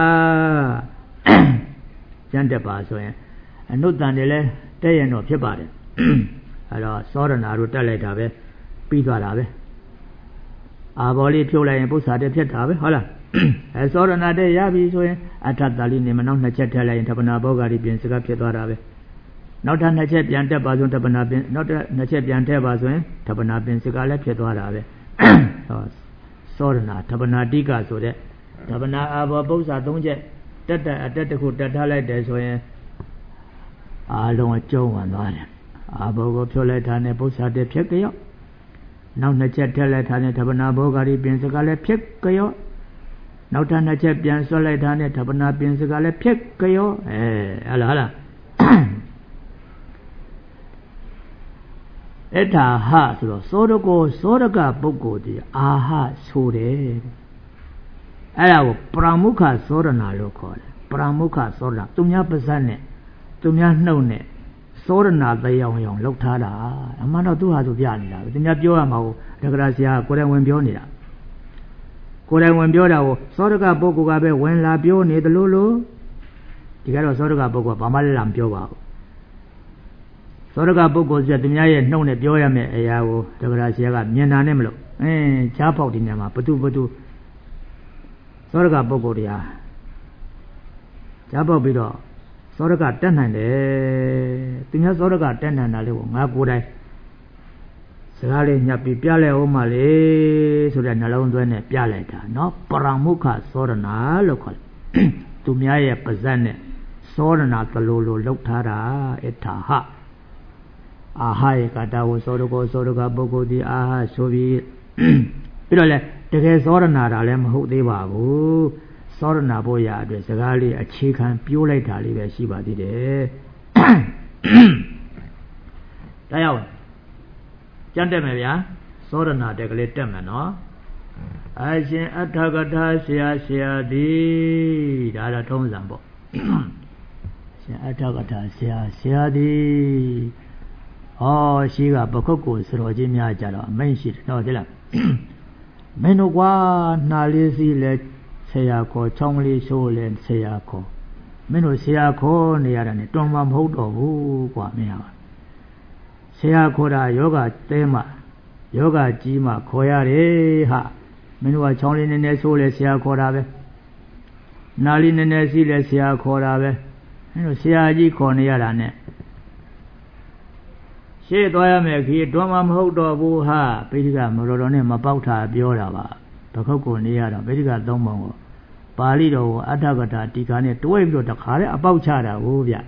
ဆိုရင်အနုတ္တန်တွေလည်းတဲ့ရင်တော့ဖြစ်ပါတယ်အဲ့တော့သောရဏတို့တက်လိုက်တာပဲပြီးသွားတာပဲအာဘောလေးဖြုတ်လိုက်ရင်ပု္ပ္ပာတဲ့ဖြစ်တာပဲဟုတ်လားအဲသောရဏတဲ့ရပြီဆိုရင်အထတလိနေမနောက်နှစ်ချက်ထည့်လိုက်ရင်ထပနာဘောဂါရီပြင်စကားဖြစ်သွားတာပဲနောက်ထပ်နှစ်ချက်ပြန်တက်ပါဆိုထပနာပြင်နောက်ထပ်နှစ်ချက်ပြန်ထည့်ပါဆိုရင်ထပနာပြင်စကားလည်းဖြစ်သွားတာပဲသောရဏထပနာတိကဆိုတဲ့ထပနာအာဘောပု္ပ္ပာ3ချက်တက်အတက်တစ်ခုတက်ထားလိုက်တယ်ဆိုရင်အားလုံးအကျုံးဝင်သွားတယ်အာဘောကိုဖြုတ်လိုက်တာနဲ့ပု္ပ္ပာတဲ့ဖြစ်ကြောက်နောက်နှစ်ချက်ထည့်လိုက်တာနဲ့ထပနာဘောဂါရီပြင်စကားလည်းဖြစ်ကြောက်နောက်ထပ်နှစ်ချက်ပြန်ဆွတ်လိုက်တာနဲ့ထပနာပြင်စကားလည်းဖြစ်ကြောက်ဟလားအထာဟဆိုတော့သောရကပုဂ္ဂိုလ်ဒီအာဟဆိုတယ်အဲ့ဒါကိုပရမုခသောရဏလို့ခေါ်တယ်ပရမုခသောရဏသူများပါးစပ်နဲ့သူများနှုတ်နဲ့သောရဏတရားလောက်ထားတာအမှန်တော့သူဟာသူပြနေတာပဲသူများပြောရမှာကိုတက္ကရာဆရာကိုယ်တိုင်ဝင်ပြောနေတာကိုယ်တိုင်ဝင်ပြောတာကိုသောရကပုဂ္ဂိုလ်ကပဲဝင်လာပြောနေတယ်လို့ဒီကတော့သောရကပုဂ္ဂိုလ်ကဘာမှလည်းမပြောပါဘူးသောရကပုဂ္ဂိုလ်ဆိုသူများရဲ့နှုတ်နဲ့ပြောရမယ့်အရာကိုတက္ကရာဆရာကမြင်တာနဲ့မလို့ချားပေါက်ဒီနေရာမှာဘသူသောရကပုဂ္ဂိုလ်တရားချားပေါက်ပြီးတော့သောရကတက်နိုင်တယ်သူများသောရကတက်နိုင်တာလေးကိုငါကိုယ်တိုင်စကားလေးညှပ်ပြီးပြလိုက်အောင်မလေးဆိုတဲ့နှလုံးသွင်းနဲ့ပြလိုက်တာနော်ပရမုခသောရဏလို့ခေါ်တယ်သူများရဲ့ပါဇက်နဲ့သောရဏသလိုလိုလှုပ်ထားတာအထာဟအာဟရဲ့ကတာဝသောရကောသောရကပုဂ္ဂိုလ်ဒီအာဟဆိုပြီးပြီးတော့လေတကယ်သောရဏတာလည်းမဟုတ်သေးပါဘူးသောရဏဘုရားအတွက်စကားလေးအခြေခံပြိုးလိုက်တာလေးပဲရှိပါသေးတယ်ဒါရောက်ကြမ်းတက်မယ်ဗျာသောရဏတက်ကလေးတက်မယ်နော်အရှင်အထကထာဆရာသည်ဒါတော့ထုံးစံပေါ့ရှင်အထကထာဆရာသည်ဟောရှိကပခုတ်ကိုစတော်ကြီးများကြတော့အမိန့်ရှိတယ်နော်သိလားမင်းတို့ကွာနှာလေးစီးလဲဆရာခေါ်ချောင်းလေးရှိုးလဲဆရာခေါ်မင်းတို့ဆရာခေါ်နေရတာ ਨੇ တွန်မှမဟုတ်တော့ဘူးကွာမင်းဟာဆရာခေါ်တာယောဂတဲမှယောဂကြီးမှခေါ်ရတယ်ဟာမင်းတို့ကချောင်းလေးနည်းနည်းဆိုးလဲဆရာခေါ်တာပဲနားလေးနည်းနည်းစီးလဲဆရာခေါ်တာပဲမင်းတို့ဆရာကြီးခေါ်နေရတာ ਨੇ ရှေ့သွားရမယ်ခီးတွန်းမှမဟုတ်တော့ဘူးဟာပိဋကမတော်တော်နဲ့မပေါက်တာပြောတာပါပခုတ်ကိုနေရတော့ပိဋကသုံးပုံကိုပါဠိတော်ကိုအဋ္ဌကထာတီကာနဲ့တွဲပြီးတော့တခါတည်းအပေါက်ချတာကိုဗျ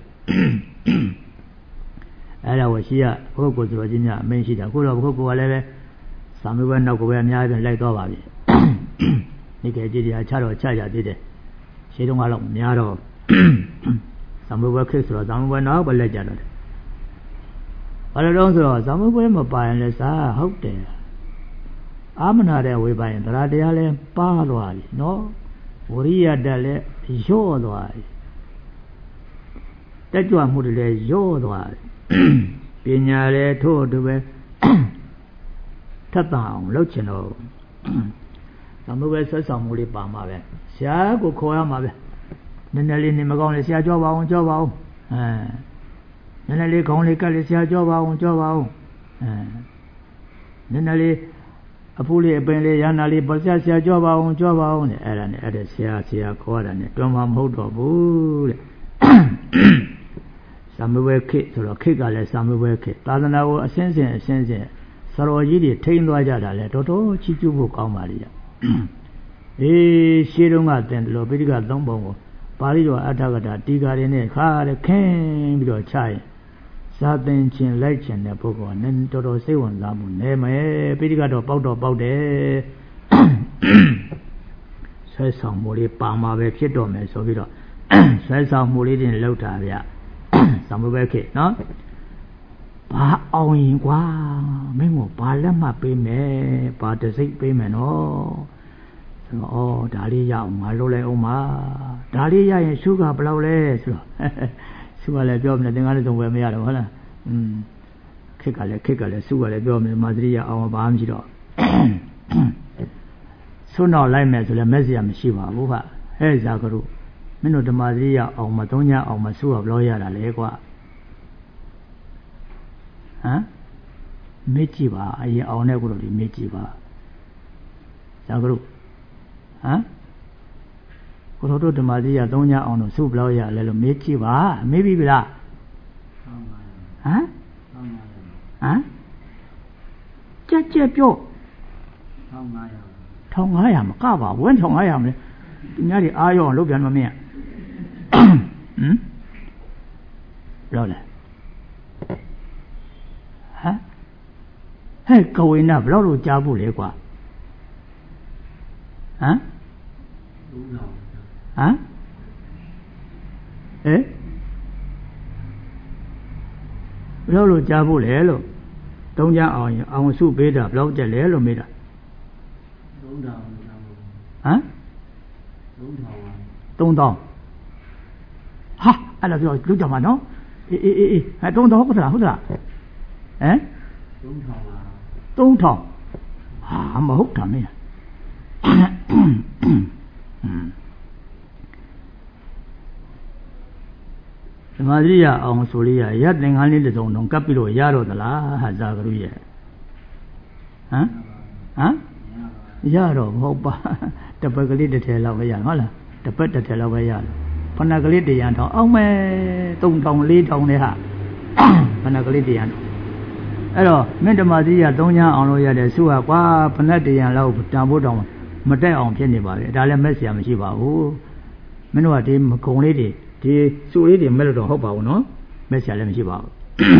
အဲ့ဒါကိုရှိရပခုတ်ကိုဆိုတော့ကြီးများအမင်းရှိတာခုတော့ပခုတ်ကလည်းပဲသာမေဘနောက်ကပဲအများကြီးလိုက်သွားပါပြီဒီကဲကြည်တရားချတော့ချရသေးတယ်ရှေ့တုန်းကတော့များတော့သာမေဘခေတ်ဆိုတော့သာမေဘနောက်ပဲလက်ကြတော့ဘာလို့တော့ဆိုတော့ဇာမပွဲမပါရင်လည်းစားဟုတ်တယ်အာမနာတဲ့ဝေပါရင်တရားတရားလည်းပါသွားပြီနော်ဝရိယတက်လည်းရော့သွားပြီတက်ကြွမှုတွေလည်းရော့သွားပြီပညာလည်းထို့တူပဲထပ်တအောင်လုပ်ချင်တော့ဇာမပွဲဆက်ဆောင်မှုလေးပါမှာပဲဆရာကိုခေါ်ရမှာပဲနည်းနည်းလေးနေမကောင်းလေဆရာကြောပါအောင်နည်းနည်းလေးခေါင်းလေးကတ်လေးဆရာကြောပါအောင်နည်းနည်းလေးအဖိုးလေးအပင်လေးရနာလေးပေါ်ဆရာကြောပါအောင်တဲ့အဲ့ဒါနဲ့အဲ့ဒါဆရာခေါ်တာနဲ့တွန်းမှမဟုတ်တော့ဘူးတဲ့သာမဝဲခေဆိုတော့ခေကလည်းသာမဝဲခေသာသနာကိုအစင်းစင်စရော်ကြီးတွေထိန်းသွားကြတာလေတော်တော်ချီးကျူးဖို့ကောင်းပါလေရှင်းတုန်းကတင်တယ်လို့ပိဋကသုံးပုံကိုပါဠိတော်အဋ္ဌကထာတီကာတွေနဲ့ခါရခင်းပြီးတော့ချရင်သာသင်ခြင်းလိုက်ခြင်းတဲ့ပုဂ္ဂိုလ်ကနည်းတော်တော်စိတ်ဝင်စားမှုနေမယ်ပိဋကတော့ပေါက်တယ်ဆွဲဆောင်မှုလေးပါမှာပဲဖြစ်တော့မယ်ဆိုပြီးတော့ဆွဲဆောင်မှုလေးတွေလောက်တာဗျသမုပ္ပခေနော်ဘာအောင်ရင်ကွာမင်းကိုဘာလက်မှတ်ပေးမယ်ဘာတစိတ်ပေးမယ်နော်ဒါလေးရအောင်ငါလုပ်လိုက်အောင်ပါဒါလေးရရင်ရှုကဘယ်လောက်လဲဆိုတော့ရှုကလည်းပြောမနေသင်္ကားလည်းသုံးဝယ်မရတော့ဟုတ်လားခေတ်ကလည်းရှုကလည်းပြောမနေမာသရိယအောင်ဘာမှမရှိတော့ဆွနောက်လိုက်မယ်ဆိုလည်းမက်ဆီယာမရှိပါဘူးဟာဟဲ့ဇာကရုမင်းတို့ဓမ္မသရိယအောင်မသုံးညအောင်မရှုကဘယ်လောက်ရတာလဲကွာဟမ်မေ့ကြည့်ပါအရင်အောင်တဲ့ကိုတော့ဒီမေ့ကြည့်ပါဇာကရုဟမ်ကိုတို့ဓမ္မသီရ3ညအောင်လို့စုဘလောက်ရလဲလို့မေးကြည့်ပါမေးပြီလားဟမ်ကြက်ပြော1500မကပါဘူး1500မလဲဒီညတွေအားရအောင်လုပ်ပြန်မမင်းဘလောက်လဲဟဲ့ကဝေနဘလောက်လို့ကြားဖို့လဲကွာဟမ်ဘယ်လိုကြားဖို့လဲလို့တုံးကြအောင်စုပေးတာဘယ်လောက်ကျက်လဲလို့မေးတာ3000ဟာအဲ့ဒါပြောလုပ်ကြမှာနော်အေး3000ဟုတ်သလားဟမ်3000ဟာမဟုတ်တာမင်းဓမ္မစရိယအောင်ဆိုလေးရရသင်္ကန်းလေးတစ်စုံလုံးကပ်ပြီးတော့ရတော့သလားဟာဇာကရုရဲ့ဟမ်ရတော့မဟုတ်ပါတပတ်ကလေးတစ်ထည်လောက်ပဲရဟုတ်လားတပတ်တစ်ထည်လောက်ပဲရတယ်ဖဏကလေးတရားထောင်အောင်မဲ့3000 4000နဲ့ဟာဖဏကလေးတရားထောင်အဲ့တော့မင်းဓမ္မစရိယ3ချမ်းအောင်လို့ရတဲ့စုဟာကွာဖဏတရားလောက်တန်ဖို့တောင်မတက်အောင်ဖြစ်နေပါလေဒါလည်းမက်ဆရာမရှိပါဘူးမင်းတို့ကဒီမကုံလေးတွေဒီစုလေးတွေမဲ့လို့တော့ဟုတ်ပါဘူးနော်မက်ဆရာလည်းမရှိပါဘူး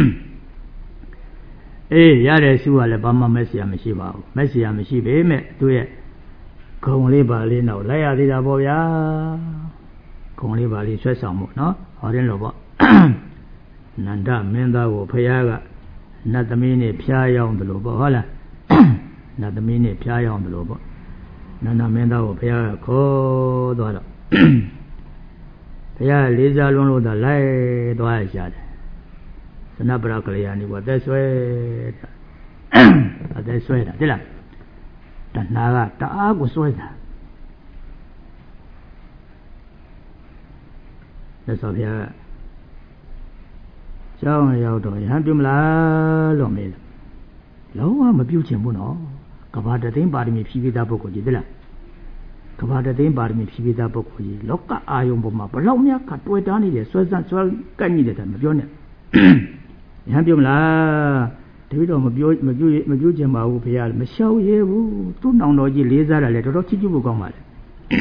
အေးရတဲ့စုကလည်းဘာမှမက်ဆရာမရှိပါဘူးမက်ဆရာမရှိပေမဲ့သူရဲ့ဂုံလေးပါလေးတော့လိုက်ရသေးတာပေါ့ဗျာဂုံလေးပါလေးဆွဲဆောင်ဖို့နော်ဟောရင်လို့ပေါ့နန္ဒမင်းသားကိုဖခင်ကနတ်သမီးနဲ့ဖျားယောင်းတယ်လို့ပေါ့ဟုတ်လားနတ်သမီးနဲ့ဖျားယောင်းတယ်လို့ပေါ့နန္ဒမင်းသားကိုဖခင်ကခေါ်သွားတော့ဘုရားလေးစားလုံးလို့သာလိုက်သွားရရှာတယ်သနပရကလျာဏီကအသက်ဆွဲတာတိလားတဏှာကတအားကိုဆွဲတာလက်စောဘုရားကျောင်းရောက်တော့ယဟန်ပြုမလားလို့မေးတယ်လုံးဝမပြုချင်ဘူးနော်ကဘာတသိန်းပါရမီဖြည့်ပြီးသားပုဂ္ဂိုလ်ကြီးတိလားကဘာတသိန်းပါရမီဖြည့်ပြီးသားပုဂ္ဂိုလ်ကြီးလောကအာယုံပေါ်မှာဘလောက်များကတွေ့တာနေတယ်ဆွဲကန့်ညိတယ်တဲ့မပြောနဲ့ယဟန်ပြုမလားတပည့်တော်မပြောချင်ပါဘူးဖေရမလျှောက်ရဲဘူးသူ့နောင်တော်ကြီးလေးစားတယ်လေတော်တော်ချစ်ကျူဖို့ကောင်းပါလေ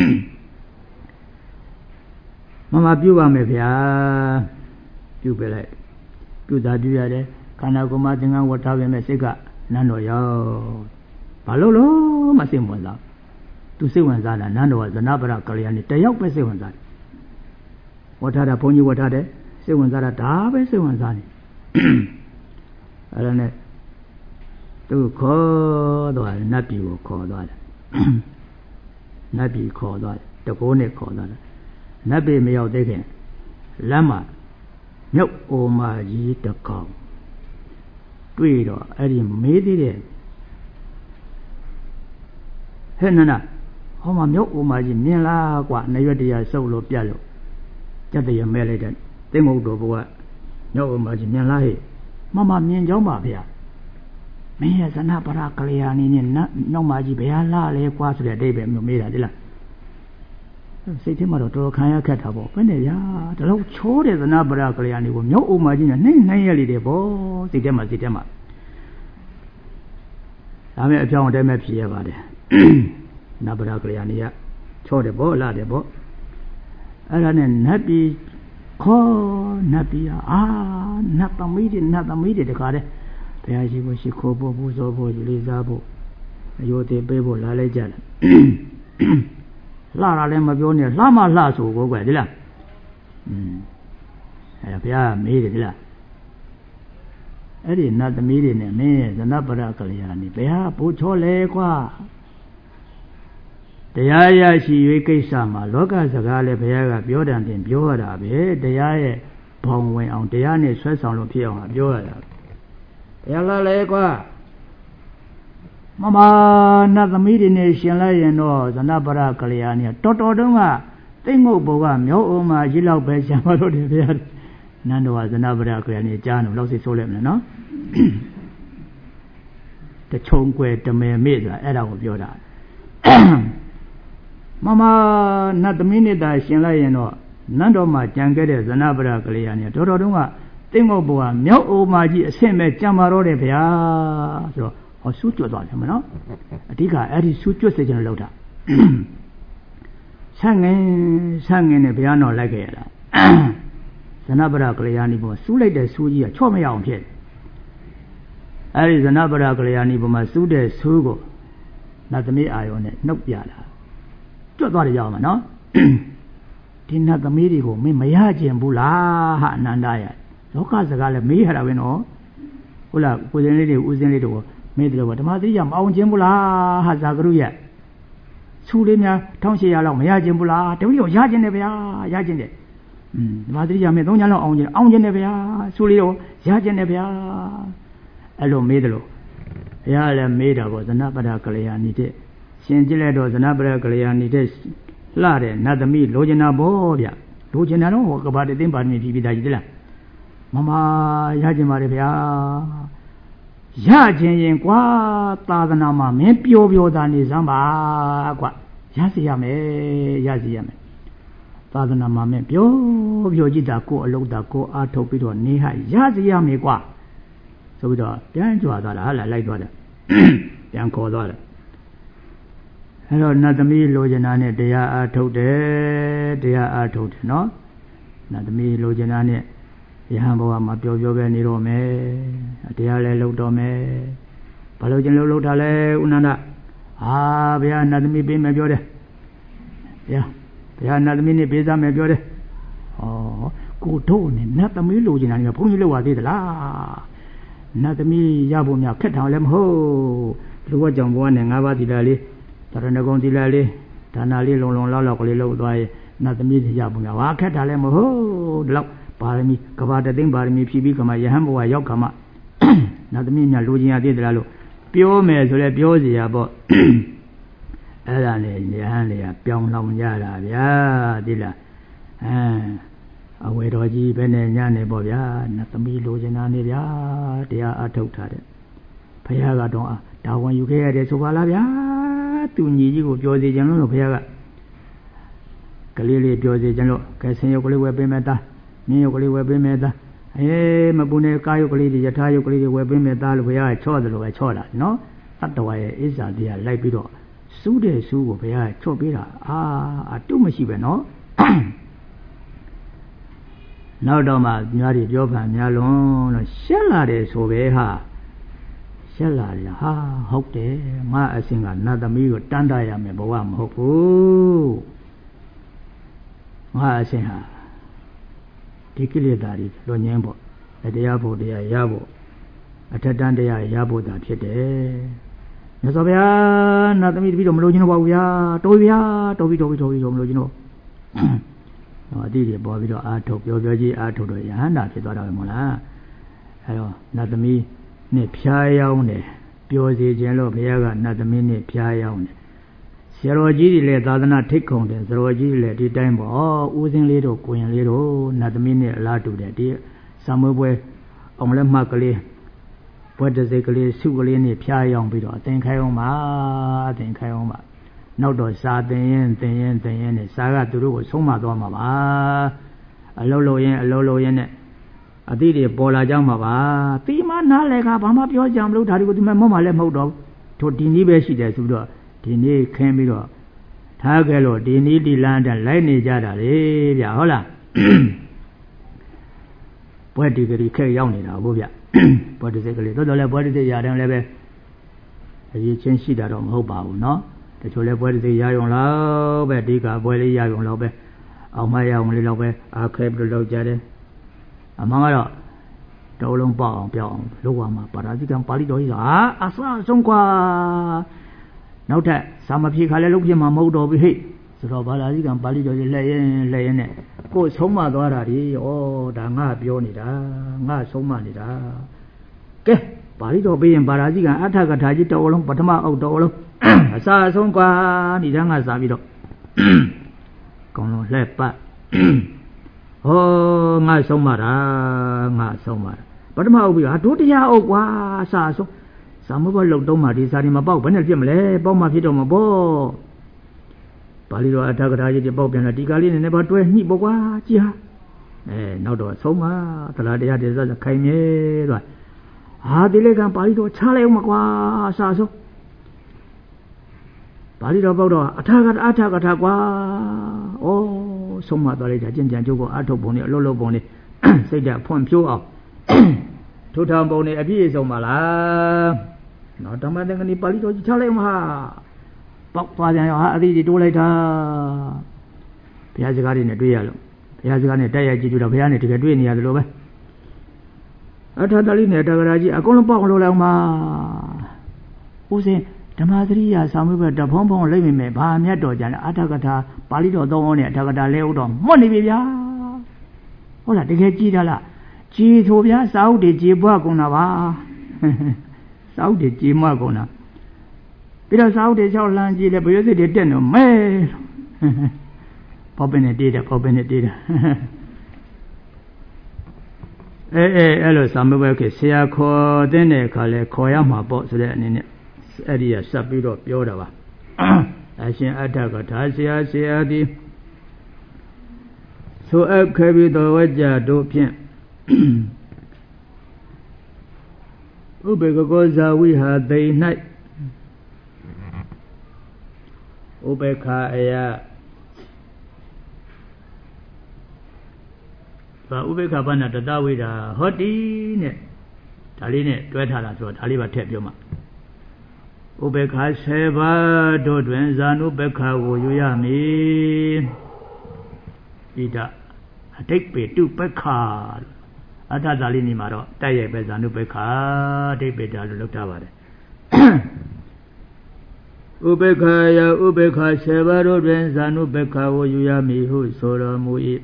မမပြုပါမယ်ဗျာပြုပေးလိုက်ပြုတာပြုရတယ်ခန္ဓာကိုယ်မှာသင်္ကန်းဝတ်ထားပေမဲ့စိတ်ကနန်းတော်ရောက်ဘာလို့မစိတ်ဝင်စားသူစိတ်ဝင်စားတာနန်းတော်ကဇနပရကလျာဏီတယောက်ပဲစိတ်ဝင်စားတယ်ဝတ်ထားတာဘုန်းကြီးဝတ်ထားတယ်စိတ်ဝင်စားတာဒါပဲစိတ်ဝင်စားနေအဲ့ဒါနဲ့သူခေါ်သွားတယ်နတ်ပြည်ကိုခေါ်သွားတယ်နတ်ပြည်ခေါ်သွားတယ်တကိုးနဲ့ခေါ်သွားတယ်နတ်ပြည်မရောက်သေးခင်လမ်းမှာမြုပ်အိုမာကြီးတကောင်တွေ့တော့အဲ့ဒီမေးသေးတယ်ဟဲ့နန္ဒဟောမှာမြုပ်အိုမာကြီးမြင်လားကွာနရွက်တရားစုပ်လို့ပြတ်လို့ကြက်တရမဲလိုက်တဲ့သိမုတ်တော်ဘုရားမြုပ်အိုမာကြီးမြင်လားဟဲ့မမမြင်ကြောင်းပါဗျာမင်းရဲ့ဇနပရကလျာဏီနဲ့နောက်မကြီးဘယ်ဟာလားလဲကွာဆိုတဲ့အတိတ်ပဲမေးတာဒီလားစိတ်ထဲမှာတော့တော်တော်ခံရခက်တာပေါ့ဘယ်နဲ့ရာဒါတော့ချိုးတဲ့ဇနပရကလျာဏီကိုမြောက်အိုမကြီးနဲ့နှိမ့်ရလေတယ်ပေါ့စိတ်ထဲမှာဒါမဲ့အကြောင်းအတိုင်းပဲဖြစ်ရပါတယ်နပရကလျာဏီကချောတယ်ပေါ့လာတယ်ပေါ့အဲ့ဒါနဲ့နတ်ပြည်ခေါ်နတ်ပြည်နတ်သမီးတွေတခါတည်းဘုရားရှိခိုးရှိခိုးဖို့ပူဇော်ဖို့လေးစားဖို့အယုသေးပေးဖို့လာလိုက်ကြတယ်လှတာလည်းမပြောနဲ့လှမလှဆိုကိုကွယ်ဒီလားအဲ့ဒါဘုရားမေးတယ်ဒီလားအဲ့ဒီနတ်သမီးတွေနဲ့မင်းဇနပရကလျာဏီဘုရားဘိုးချောလဲကွာတရားရရှိ၍ကိစ္စမှာလောကစကားလည်းဘုရားကပြောတယ်တင်ပြောရတာပဲတရားရဲ့ဘောင်ဝင်အောင်တရားနဲ့ဆွဲဆောင်လို့ဖြစ်အောင်ပြောရတာဘုရားလာလဲကွာမမနတ်သမီးတွေနဲ့ရှင်လိုက်ရင်တော့ဇနပရကလျာဏီတော်တော်တုန်းကသိမ့်ငုတ်ဘုံကမြောက်အောင်မှာကြီးလောက်ပဲရှာမလို့တယ်ဘုရားနန္ဒဝဇနပရကလျာဏီကြားလို့လောက်စိတ်ဆိုးလိုက်မလားနော်တချုံွယ်တမယ်မေ့ဆိုတာအဲ့ဒါကိုပြောတာမမနတ်သမီးနဲ့တာရှင်လိုက်ရင်တော့နတ်တော်မှာကြံခဲ့တဲ့ဇနပရကလျာဏီတော်တော်တုန်းကသိမ့်ငုတ်ဘုံကမြောက်အောင်မှာကြီးအဆင့်ပဲကြံပါတော့တယ်ဗျာဆိုတော့ဟောဆူးကျွတ်သွားတယ်မနော်အဓိကအဲ့ဒီဆူးကျွတ်စေချင်လို့လောက်တာဆန့်ငင်းနဲ့ဘုရားတော်လိုက်ခဲ့ရတာဇနပရကလျာဏီပေါ်ဆူးလိုက်တဲ့ဆူးကြီးကချော့မရအောင်ဖြစ်အဲ့ဒီဇနပရကလျာဏီပေါ်မှာဆူးတဲ့ဆူးကိုနတ်သမီးအာယောနဲ့နှုတ်ပြတာကျွတ်သွားတယ်ကြောက်မှာနော်ဒီနတ်သမီးတွေကိုမင်းမရကျင်ဘူးလားဟာအနန္တရလောကစကားလည်းမေးရတာပဲနော်ဟုတ်လားကိုစင်းလေးတွေဦးစင်းလေးတို့မေးတယ်လို့ဓမ္မသတိရမအောင်ခြင်းဘူးလားဟာဇာကရုရဲ့ဆူလေးများ1800လောက်မရခြင်းဘူးလားတပည့်တော်ရခြင်းတယ်ဗျာရခြင်းတယ်ဓမ္မသတိရမင်း300လောက်အောင်ခြင်းတယ်ဗျာဆူလေးတော့ရခြင်းတယ်ဗျာအဲ့လိုမေးတယ်လို့ဘုရားလည်းမေးတာပေါ့ဇနပရကလျာဏီတဲ့ရှင်ကြည့်လိုက်တော့ဇနပရကလျာဏီတဲ့လှတဲ့နတ်သမီးလိုချင်တာပေါ့ဗျလိုချင်တယ်နော်ကဘာတသိန်းပါမီဖြစ်ပြီးသားကြီးတလားမမရကျင်ပါလေဗျာရကျင်ရင်ကွာသာသနာမှာမင်းပျော်ပျော်သာနေစမ်းပါကွာရစီရမယ်သာသနာမှာမင်းပျော်ပျော်ကြည့်တာကိုယ်အလုံးတာကိုယ်အားထုတ်ပြီးတော့နေဟရစီရမယ်ကွာဆိုပြီးတော့ပြန်ကြွသွားတာဟာလိုက်သွားတယ်ပြန်ခေါ်သွားတယ်အဲ့တော့နတ်သမီးလိုချင်တာနဲ့တရားအားထုတ်တယ်နော်နတ်သမီးလိုချင်တာနဲ့ယဟန်ဘဝမှာပျော်ပျော်ပဲနေတော့မယ်တရားလည်းလုပ်တော့မယ်ဘာလို့ကျင်လို့လုပ်တာလဲဥနန္ဒဘုရားနတ်သမီးပေးမယ်ပြောတယ်ဘုရားနတ်သမီးနဲ့ပေးစားမယ်ပြောတယ်ကိုတို့နဲ့နတ်သမီးလိုချင်တာကဘုန်းကြီးလောက်ပါသေးသလားနတ်သမီးရဖို့များခက်ထောင်လည်းမဟုတ်လူ့ဘဝကြောင့်ဘဝနဲ့၅ပါးသီလလေးတရဏဂုံသီလလေးဒါနလေးလုံလောက်ကလေးလုပ်သွားရင်နတ်သမီးရဖို့များခက်တာလည်းမဟုတ်ဒီလောက်ပါရမီကဘာတသိန်းပါရမီဖြည့်ပြီးကမှယဟန်ဘဝရောက်ခါမှနတ်သမီးများလိုချင်ရသေးသလားလို့ပြောမယ်ဆိုလဲပြောစီရပေါ့အဲ့ဒါနဲ့ယဟန်လေးကပြောင်းလောင်ကြတာဗျာသိလားအဝေတော်ကြီးပဲနဲ့ညနေပေါ့ဗျာနတ်သမီးလိုချင်တာနေဗျာတရားအထုတ်ထားတယ်ဘုရားကတော့ဒါဝန်ယူခဲ့ရတယ်ဆိုပါလားဗျာသူညီကြီးကိုပြောစီခြင်းလို့ဘုရားကလေးလေးပြောစီခြင်းလို့ကဲဆင်းရုပ်ကလေးဝယ်ပေးမယ်သားမင်းရုပ်ကလေးဝယ်ပေးမယ်သားမပူနဲ့ကားရုပ်ကလေးတွေယထာရုပ်ကလေးတွေဝယ်ပေးမယ်သားလို့ဘုရားကချော့တယ်လို့ပဲချော့တာနော်တတ္တဝါရဲ့ဣဇာတရားလိုက်ပြီးတော့စူးတဲ့စူးကိုဘုရားကချော့ပေးတာအတုမရှိပဲနော်နောက်တော့မှများတွေပြောဖန်များလုံးလို့ရှက်လာတယ်ဆိုပဲရှက်လာတယ်ဟုတ်တယ်ငါအစဉ်ကနတ်သမီးကိုတန်းတရမယ်ဘဝမဟုတ်ဘူးငါအစဉ်ဟာဒီကိလေသာတွေလွန်ငင်းဖို့တရားဖို့တရားရဖို့အထက်တန်းတရားရဖို့သာဖြစ်တယ်မြတ်စွာဘုရားနတ်သမီးတပည့်တော့မလို့ခြင်းတော့ပါဘူးဗျာတော်ပြီဗျာတော်ပြီမလို့ခြင်းတော့အတိတွေပေါ်ပြီးတော့အာထုတ်ပြောကြီးအာထုတ်တော့ယဟန္တာဖြစ်သွားတာပဲမဟုတ်လားအဲတော့နတ်သမီးနဲ့ဖျားယောင်းတယ်ပြောစီခြင်းလို့ဘုရားကနတ်သမီးနဲ့ဖျားယောင်းတယ်ဆရာတော်ကြီးတွေလည်းသာသနာထိတ်ခုံတယ်ဆရာတော်ကြီးတွေလည်းဒီတိုင်းပေါ့ဦးစင်းလေးတို့ကိုရင်လေးတို့နတ်သမီးနဲ့အလားတူတယ်ဒီစာမွေးပွဲအောင်လက်မှတ်ကလေးဘွဲ့တစိတ်ကလေးစုကလေးနဲ့ဖျားယောင်းပြီးတော့အသင်ခိုင်းအောင်ပါနောက်တော့စာသင်ရင်နဲ့စာကသူတို့ကိုဆုံးမသွားမှာပါအလုံးလို့ရင်နဲ့အတိတွေပေါ်လာကြမှာပါတီမနားလေကဘာမှပြောကြမလို့ဒါတွေကိုဒီမဲ့မောမှလည်းမဟုတ်တော့ထိုဒီနည်းပဲရှိတယ်ဆိုတော့ဒီနေ့ခင်းပြီးတော့ထားခဲ့လို့ဒီနည်းဒီလမ်းတဲ့လိုက်နေကြတာလေဗျဟုတ်လားဘွဲ့ဒီကလေးခက်ရောက်နေတာဟုတ်ဗျဘွဲ့ဒီစိတ်ကလေးတော်လည်းဘွဲ့ဒီစိတ်ရတယ်လည်းပဲအရေးချင်းရှိတာတော့မဟုတ်ပါဘူးเนาะတချို့လည်းပွဲတစ်ရရုံလောက်ပဲဒီကပွဲလေးရရုံလောက်ပဲအောင်မရအောင်လေးလောက်ပဲအားခဲပြီးလောက်ကြတယ်အမှန်ကတော့တောလုံးပေါအောင်ပြောင်းအောင်လုပ်ရမှာပါဠိကံပါဠိတော်ကြီးအစအဆုံးကွာနောက်ထပ်စာမဖြေခါလဲလုပ်ပြမှာမဟုတ်တော့ဘူးဟဲ့ဆိုတော့ပါဠိကံပါဠိတော်ကြီးလက်ရင်နဲ့ကိုယ်ဆုံးမသွားတာဒီဒါငါပြောနေတာငါဆုံးမနေတာကဲပါဠိတော်ပြီးရင်ပါဠိကံအထကထာကြီးတော်လုံးပထမအောက်တော်လုံးအစာအဆုံးကွာဒီတန်းကစားပြီးတော့ကောင်းလုံးလှက်ပတ်ငါဆုံးမတာပထမအုပ်ပြီးဒုတိယအုပ်ကွာအစာအဆုံးစာမဘလုံတုံးမှဒီစာတွေမပေါက်ဘယ်နဲ့ဖြစ်မလဲပေါက်မှဖြစ်တော့မှာပေါ့ပါဠိတော်အထကထာကြီးတွေပေါက်ပြန်လာဒီကားလေးနဲ့ပါတွဲညှိပေါ့ကွာကြည်ဟာနောက်တော့ဆုံးမသလားတရားတွေစခိုင်မြဲသွားဒီလေကံပါဠိတော်ချလိုက်အောင်မကွာအစာအဆုံးပါဠိတော်ပေါက်တော့အထကထာကွာဆုံးမသွားလိုက်တာကျင့်ကြံကြိုးကိုအထုတ်ပုံနဲ့အလုံးလုံးပုံနဲ့စိတ်ဓာတ်ဖွံ့ဖြိုးအောင်ထိုးထောင်ပုံနဲ့အပြည့်ဆုံးပါလားနော်ဓမ္မသင်္ကနီပါဠိတော်ကြီးချလိုက်မှာပေါက်သွားကြရောအသီးတွေတိုးလိုက်တာဘုရားစကားတွေနဲ့တွေ့ရလို့ဘုရားစကားနဲ့တိုက်ရိုက်ကြည့်ကြတော့ဘုရားနဲ့တကယ်တွေ့နေရတယ်လို့ပဲအထတလိနဲ့တဂရာကြီးအကုန်လုံးပေါက်လို့လိုက်မှာဦးစင်ဓမ္မသရိယာစာမေးပွဲတဖုံဖုံလိမ့်မိမယ်ဘာမြတ်တော်ကြလဲအထကထာပါဠိတော်သုံးအောင်နဲ့အထကထာလဲဥတော်မွတ်နေပြီဗျာဟုတ်လားတကယ်ကြည်တာလားကြည်ဆိုဗျာစာအုပ်တွေကြည်ပွားကုန်တာပါစာအုပ်တွေကြည်မွားကုန်တာပြီးတော့စာအုပ်တွေ6လမ်းကြည်လဲဘယ်လိုစစ်တွေတက်နေမဲဖောက်ပင်နဲ့တေးတယ်ဖောက်ပင်နဲ့တေးတယ်အဲ့လိုစာမေးပွဲခေဆရာခေါ်တဲ့အခါလဲခေါ်ရမှာပေါ့ဆိုတဲ့အနေနဲ့အဲ့ဒီကဆက်ပြီးတော့ပြောတာပါအရှင်အတ္တကထာဆရာသည်ဆိုအပ်ခဲ့ပြီးတော်ဝကြတို့ဖြင့်ဥပေက္ခောဇာဝိဟာသိ၌ဥပေက္ခအယဘာဥပေက္ခဘာနာတတဝိတာဟောတိနဲ့ဒါလေးနဲ့တွဲထားတာဆိုတော့ဒါလေးပါထည့်ပြောမှာဥပေက္ခ7ပါးတို့တွင်ဇာနုပေက္ခကိုယူရမည်ဣဒအတိတ်ပေတုပေက္ခအတ္တသာလိနီမှာတော့တိုက်ရိုက်ပဲဇာနုပေက္ခအတိတ်ပေတာလို့လောက်ထားပါတယ်ဥပေက္ခယဥပေက္ခ7ပါးတို့တွင်ဇာနုပေက္ခကိုယူရမည်ဟုဆိုတော်မူ၏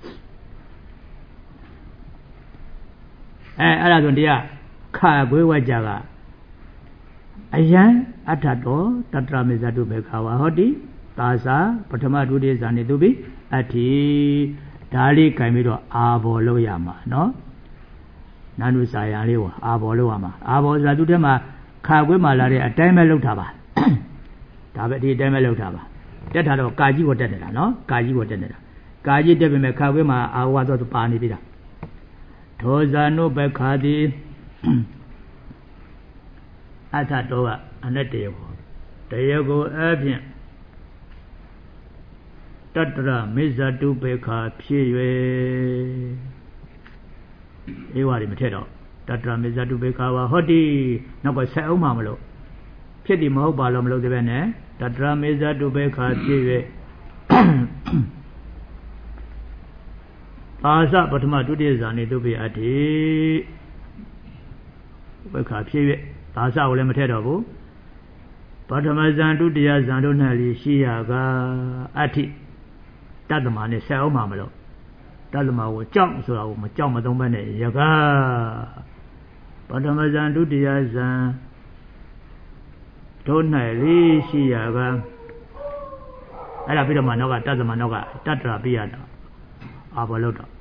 အဲ့ဒါဆိုတရားခါခွေးဝကြကအယံအထတောတတရမေဇတုဘေခဝါဟောတိသာသာပထမဒုတိယဇာနေသူပိအဋ္ဌိဒါလေးခြင်ပြီးတော့အာဘောလို့ရမှာနော်နန္ဒုစာယံလေးကိုအာဘောလို့ရမှာအာဘောဆိုတာသူထဲမှာခါခွေးမှလာတဲ့အတိုင်းပဲလောက်တာပါဒါပဲဒီအတိုင်းပဲလောက်တာပါတက်တာတော့ကာကြီးကိုတက်နေတာနော်ကာကြီးကိုတက်နေတာကာကြီးတက်ပြီမဲ့ခါခွေးမှာအာဝါတော့ပါနေပြီလားထောဇာနုပက္ခတိအထတောကအနတ္တယကိုတရားကိုအပြင်တတရမေဇတုပေခါဖြစ်၍ဧဝါရီမထက်တော့တတရမေဇတုပေခါဝါဟောတိနောက်ကဆက်အောင်မှမလို့ဖြစ်ဒီမဟုတ်ပါလို့မလို့တပည့်နဲ့တတရမေဇတုပေခါဖြစ်၍သာသပထမဒုတိယဇာနေသူပိအတ္တိပေခါဖြစ်၍သာသကိုလည်းမထက်တော့ဘူးပထမဇန်ဒုတိယဇန်တို့၌လီရှိရကအဋ္ဌိတတ္တမနဲ့ဆက်အောင်မှမလို့တတ္တမကိုကြောက်ဆိုတာကိုမကြောက်မသုံးဘဲနဲ့ယကပထမဇန်ဒုတိယဇန်တို့၌လီရှိရကအဲ့ဒါပြီးတော့မှနောက်ကတတ္တမနောက်ကတတ္တရာပြရတာအာဘောလို့တော့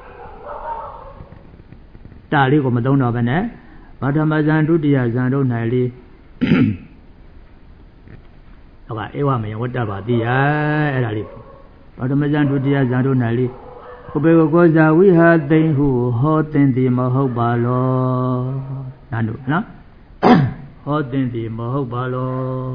တာလေးကိုမသုံးတော့ဘဲနဲ့ပထမဇန်ဒုတိယဇန်တို့၌လီတော့ဧဝမယဝတ္တပါတိယအဲ့ဒါလေးပထမဇန်ဒုတိယဇန်တို့၌လီဥပေက္ခောဇာဝိဟာသိမ့်ဟုဟောသင်သည်မဟုတ်ပါလောနာတို့နော်ဟောသင်သည်မဟုတ်ပါလော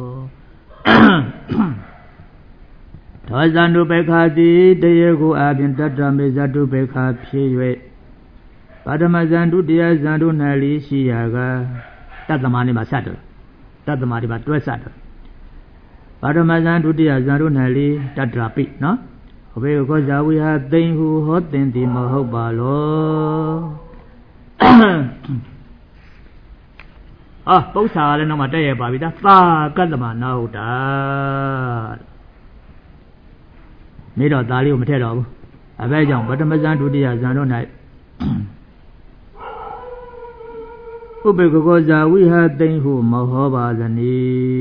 သောဇန်တုပေခာတိတရားကိုအပြင်တတ္တမေဇတုပေခာဖြစ်၍ပထမဇန်ဒုတိယဇန်တို့၌လီရှိရာကတတ္တမနေမှာဆက်တယ်တတ္တမဒီမှာတွဲဆက်တယ်ပထမဇန်ဒုတိယဇန်တို့၌လီတတ္တရာပိနော်အဘေကောဇာဝိဟာသိမ့်ဟုဟောသင်သည်မဟုတ်ပါလောပု္ပ္ပာကလည်းတော့မှတက်ရပါပြီဒါသာကတ္တမနာဟုတ်တာနေတော့သားလေးကိုမထည့်တော့ဘူးအဘဲကြောင့်ပထမဇန်ဒုတိယဇန်တို့၌ဥပေက္ခောဇာဝိဟာသိမ့်ဟုမဟောပါသနီ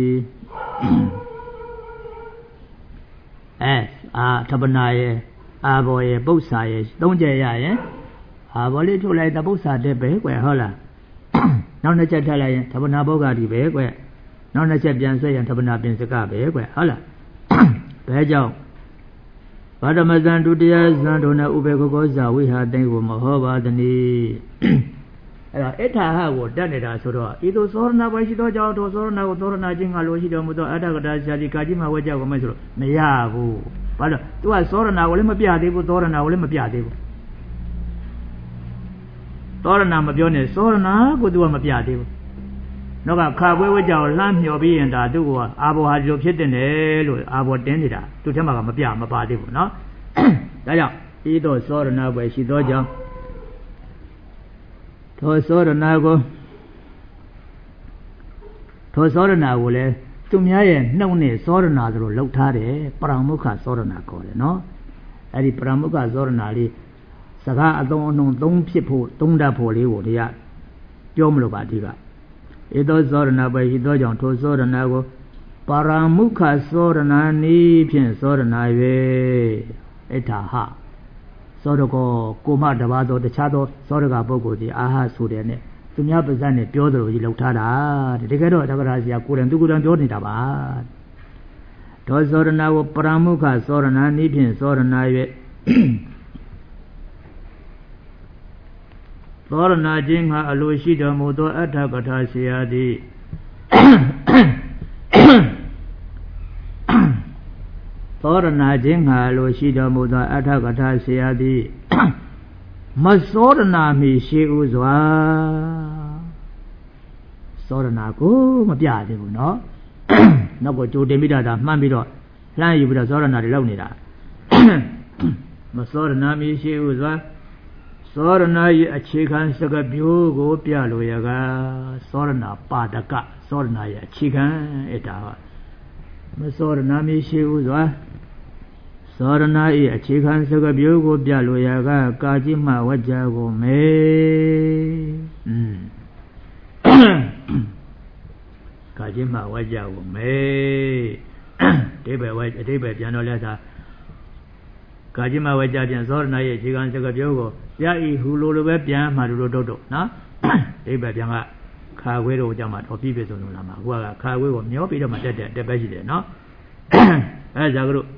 ထပနာရဲ့အာဘောရဲ့ပု္ပ္ပာရဲ့သုံးကြရရင်အာဘောလေးထုတ်လိုက်တပု္ပ္ပာတဲ့ပဲကွယ်ဟုတ်လားနောက်နှစ်ချက်ထပ်လိုက်ရင်ထပနာဘောဂတိပဲကွယ်နောက်နှစ်ချက်ပြန်ဆက်ရင်ထပနာပင်စကပဲကွယ်ဟုတ်လားဘဲကြောင့်ပထမဇန်ဒုတိယဇန်တို့နဲ့ဥပေက္ခောဇာဝိဟာသိမ့်ကိုမဟောပါသနည်းအဲ့တော့အထာဟကိုတတ်နေတာဆိုတော့ဤသို့သောရဏပွဲရှိသောကြောင့်သောသောရဏကိုသောရဏချင်းကလိုရှိတော်မူသောအတ္တကတာဇာတိကာကြီးမှာဝဲကြောက်ကိုမဲ့ဆိုတော့မရဘူးဘာလို့သူကသောရဏကိုလည်းမပြသေးဘူးသောရဏကိုလည်းမပြသေးဘူးသောရဏမပြောနဲ့သောရဏကိုသူကမပြသေးဘူးနောက်ကခါပွဲဝဲကြောက်လှမ်းမျောပြီးရင်ဒါသူကအာဘောဟာဒီလိုဖြစ်တဲ့တယ်လို့အာဘောတင်းနေတာသူထဲမှာကမပြမပါသေးဘူးနော်ဒါကြောင့်ဤသို့သောရဏပွဲရှိသောကြောင့်သောသောရဏကိုလည်းသူများရဲ့နှုတ်နဲ့သောရဏဆိုလို့လှုပ်ထားတယ်ပရမုခသောရဏခေါ်တယ်နော်အဲ့ဒီပရမုခသောရဏလေးစကားအသုံးအနှုန်းသုံးဖြစ်ဖို့သုံးတတ်ဖို့လေးကိုတရားပြောမလို့ပါဒီကဧသောသောရဏပဲရှိသောကြောင့်ထိုသောရဏကိုပ Paramukha Soranani Pin Soranawe Etaha Soroko Kuma Davado the Chado Soraga Bogo the Aha Sudene Sunyapazane Piodo Lotada the Gado Tavarazia couldn't do good on Jornitaba Tosorana Paramukha Soranani Pin Soranawe Sorana Jinga Alushida Modo Atakata Siadi Sorana Jinga Alushida Modo Atakata Siadi Masorana Mi Shi Uzwa Sorana Go Mapiadi no Nabo Demida Mambido Lan you with a Sorana Lonida Masorana Mi Shi Uzwa Sorana a chicken sugar bugle pialoyaga, Sorana padaka, Sorana a chicken eta. Sorana mi she uzwa Sorana a chicken sugar bugle pialoyaga, Kajima wajago me. Kajima wajago me. Debe piano letter. Kajima Wajajan Sorna, Chigan Sagajogo, Yai Hulu Webian, Maduro Dodo, na? Deba Janga, Kawero Jamat, or Pibes on Lama, Waga, Kawe, Miopi, the President, no? As a group.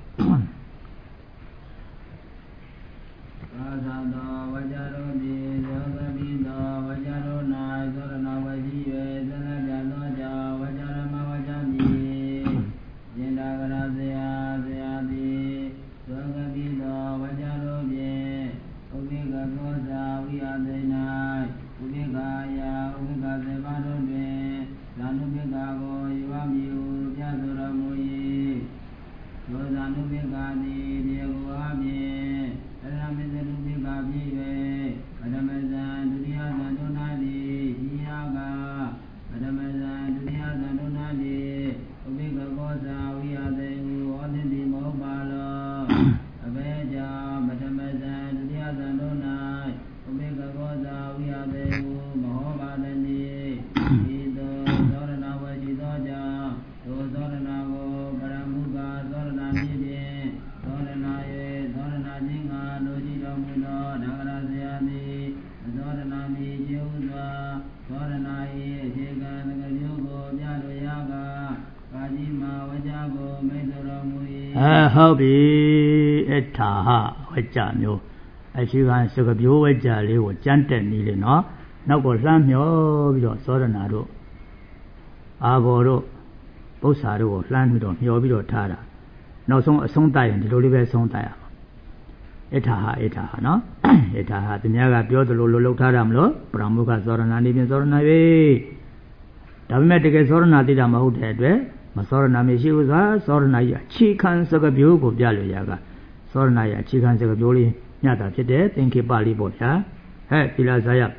Hobby Etaha, Wajamio. As you answer a view with Jolly or Jantan Nilino, Nago Lamio, Soranado, Avoro, Bosaro, Lamido, Yobido Tara. No song die and the Oliver song die. Etaha, no? Etaha, the Naga Pio, the Lolo Taramlo, Pramuka Soranani, Soranawe. Damatic Soranadidam out headway. Masorana Mishi was Sorana, Chikan Sagabu, Jaluyaga, Sorana, Chikan Sagabuli, Yata Chede, think you Bali Bocha, Hey, Pilazaya.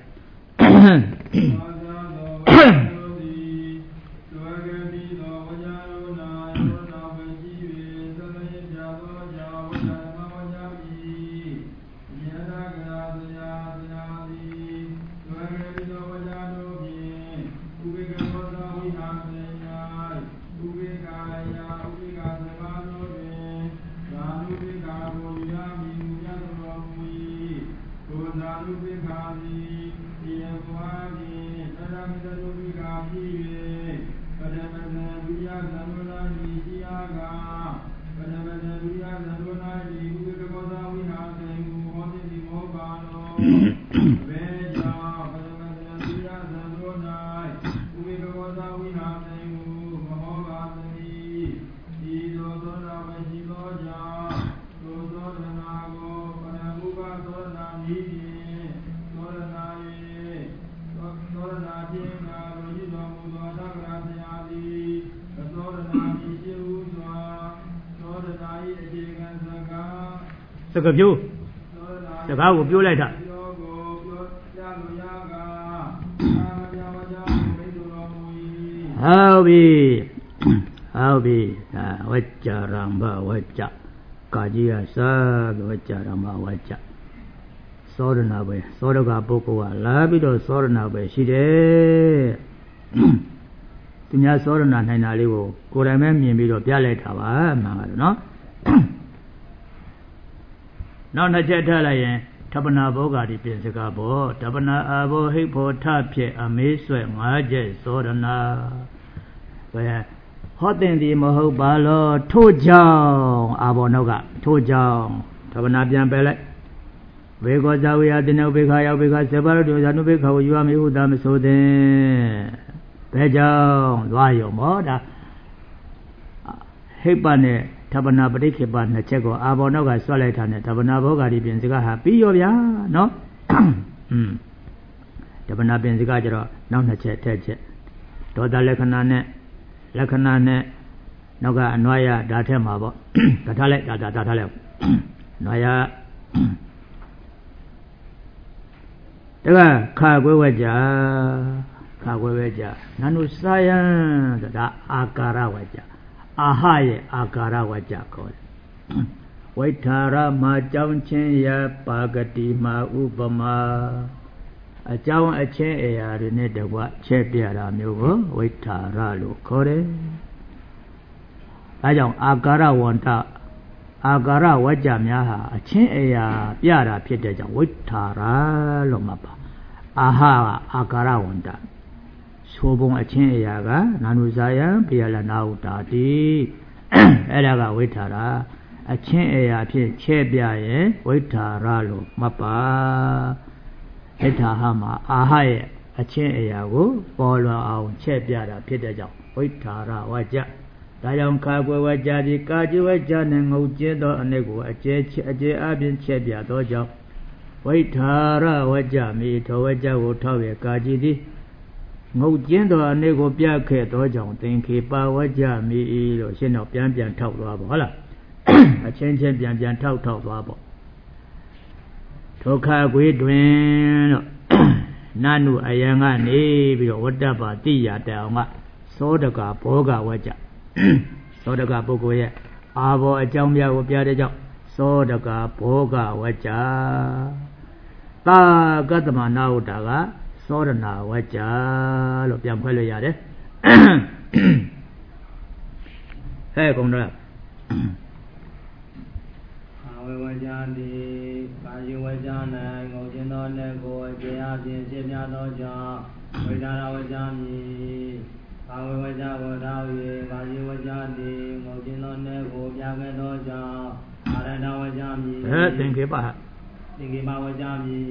Sagabju, Sagabu Buleta. How be Wacha Ramba Wacha Kajia Sag Wacha Ramba Wacha Soranabe, Soraga Boko, Labido Soranabe, she did သူများစောရဏနိုင်တာလေးကိုကိုယ်တိုင်ပဲမြင်ပြီးတော့ပြလိုက်တာပါမှန်ပါတယ်နော်နောက်နှစ်ချက်ထားလိုက်ရင်ထပနာဘောဂာတိပြင်စကားဘောထပနာအာဘောဟိဘောထဖြစ်အမေးဆွဲ5ချက်စောရဏဘယ်ဟောတင်ဒီမဟုတ်ပါလောထို့ကြောင့်အာဘောနောက်ကထို့ကြောင့်ထပနာပြန်ပယ်လိုက်ဘေကောဇာဝေယတိနုဘေခာယောဘေခာစေပါရတောဇာနုဘေခာကိုယူရမေဟုသာမဆိုသင်ဘယ်ကြောင့်သွားရုံမောဒါဟိပ္ပနဲ့ထပနာပဋိခေပနှစ်ချက်ကိုအာဘောနောက်ကဆွတ်လိုက်တာနဲ့ထပနာဘောဂာတိပြင်စကားဟာပြီးရောဗျာနော်ထပနာပြင်စကားကျတော့နောက်နှစ်ချက်ထက်ချက်ဒေါသလက္ခဏာနဲ့နောက်က အနွားရဒါထက်မှာပေါ့ဒါထားလိုက်ဒါထားလိုက်နွားရဒါကခါကွဲဝဲကြနန္ဒုစာယံဆိုတာအာကာရဝကြအာဟရဲ့အာကာရဝကြခေါ်တယ်ဝိထာရမှာကြောင်းချင်းရပါဂတိမှာဥပမာအကြောင်းအချင်းအရာတွေနဲ့တကွချက်ပြတာမျိုးကိုဝိထာရလို့ခေါ်တယ်ဒါကြောင့်အာကာရဝန္တအာကာရဝကြများဟာအချင်းအရာပြတာဖြစ်တဲ့ကြောင့်ဝိထာရလို့မှတ်ပါအာဟကအာကာရဝန္တဆိုပုံအချင်းအရာကနာနုဇာယံပိယလနာဟုတာတိအဲ့ဒါကဝိထာရအချင်းအရာဖြင့်ချဲ့ပြရင်ဝိထာရလို့မှတ်ပါဝိထာဟမှာအာဟရဲ့အချင်းအရာကိုပေါ်လွင်အောင်ချဲ့ပြတာဖြစ်တဲ့ကြောင့်ဝိထာရဝကြဒါကြောင့်ခါကွယ်ဝကြပြီးကာကြဝကြနဲ့ငုတ်ကျင်းသောအနည်းကိုအကျဲအပြင်းချဲ့ပြသောကြောင့်ဝိထာရဝကြမိထောဝကြကိုထောက်ရကာကြည်သည်ငုတ်ကျင်းသောအနေကိုပြခဲ့သောကြောင့်သင်္ခေပါဝကြမိလို့ရှင်းတော့ပြန်ထောက်သွားပါဟုတ်လားအချင်းချင်းပြန်ထောက်သွားပေါ့ဒုက္ခကွေးတွင်လို့နနုအယံကနေပြီးတော့ဝတ္တပါတိယတအောင်ကသောတကဘောဂဝကြသောတကပုဂ္ဂိုလ်ရဲ့အာဘောအကြောင်းများကိုပြတဲ့ကြောင့်သောတကဘောဂဝကြတာကတ္တမနာဟုတာကသောရဏဝကြလို့ပြန်ခွဲလို့ရတယ်ဟဲ့ကုန်တော့ဝေဝကြတိကာယဝကြ၌ငုံကျင်သောလက်ကိုအကျေအပြင်းရှင်းပြသောကြောင့်ဝိဒါရဝကြမည်ကာဝေဝကြကိုထောက်၍ကာယဝကြတိငုံကျင်သောလက်ကိုပြခဲ့သောကြောင့်အာရဏဝကြမည်သင်္ခေပဝကြမည်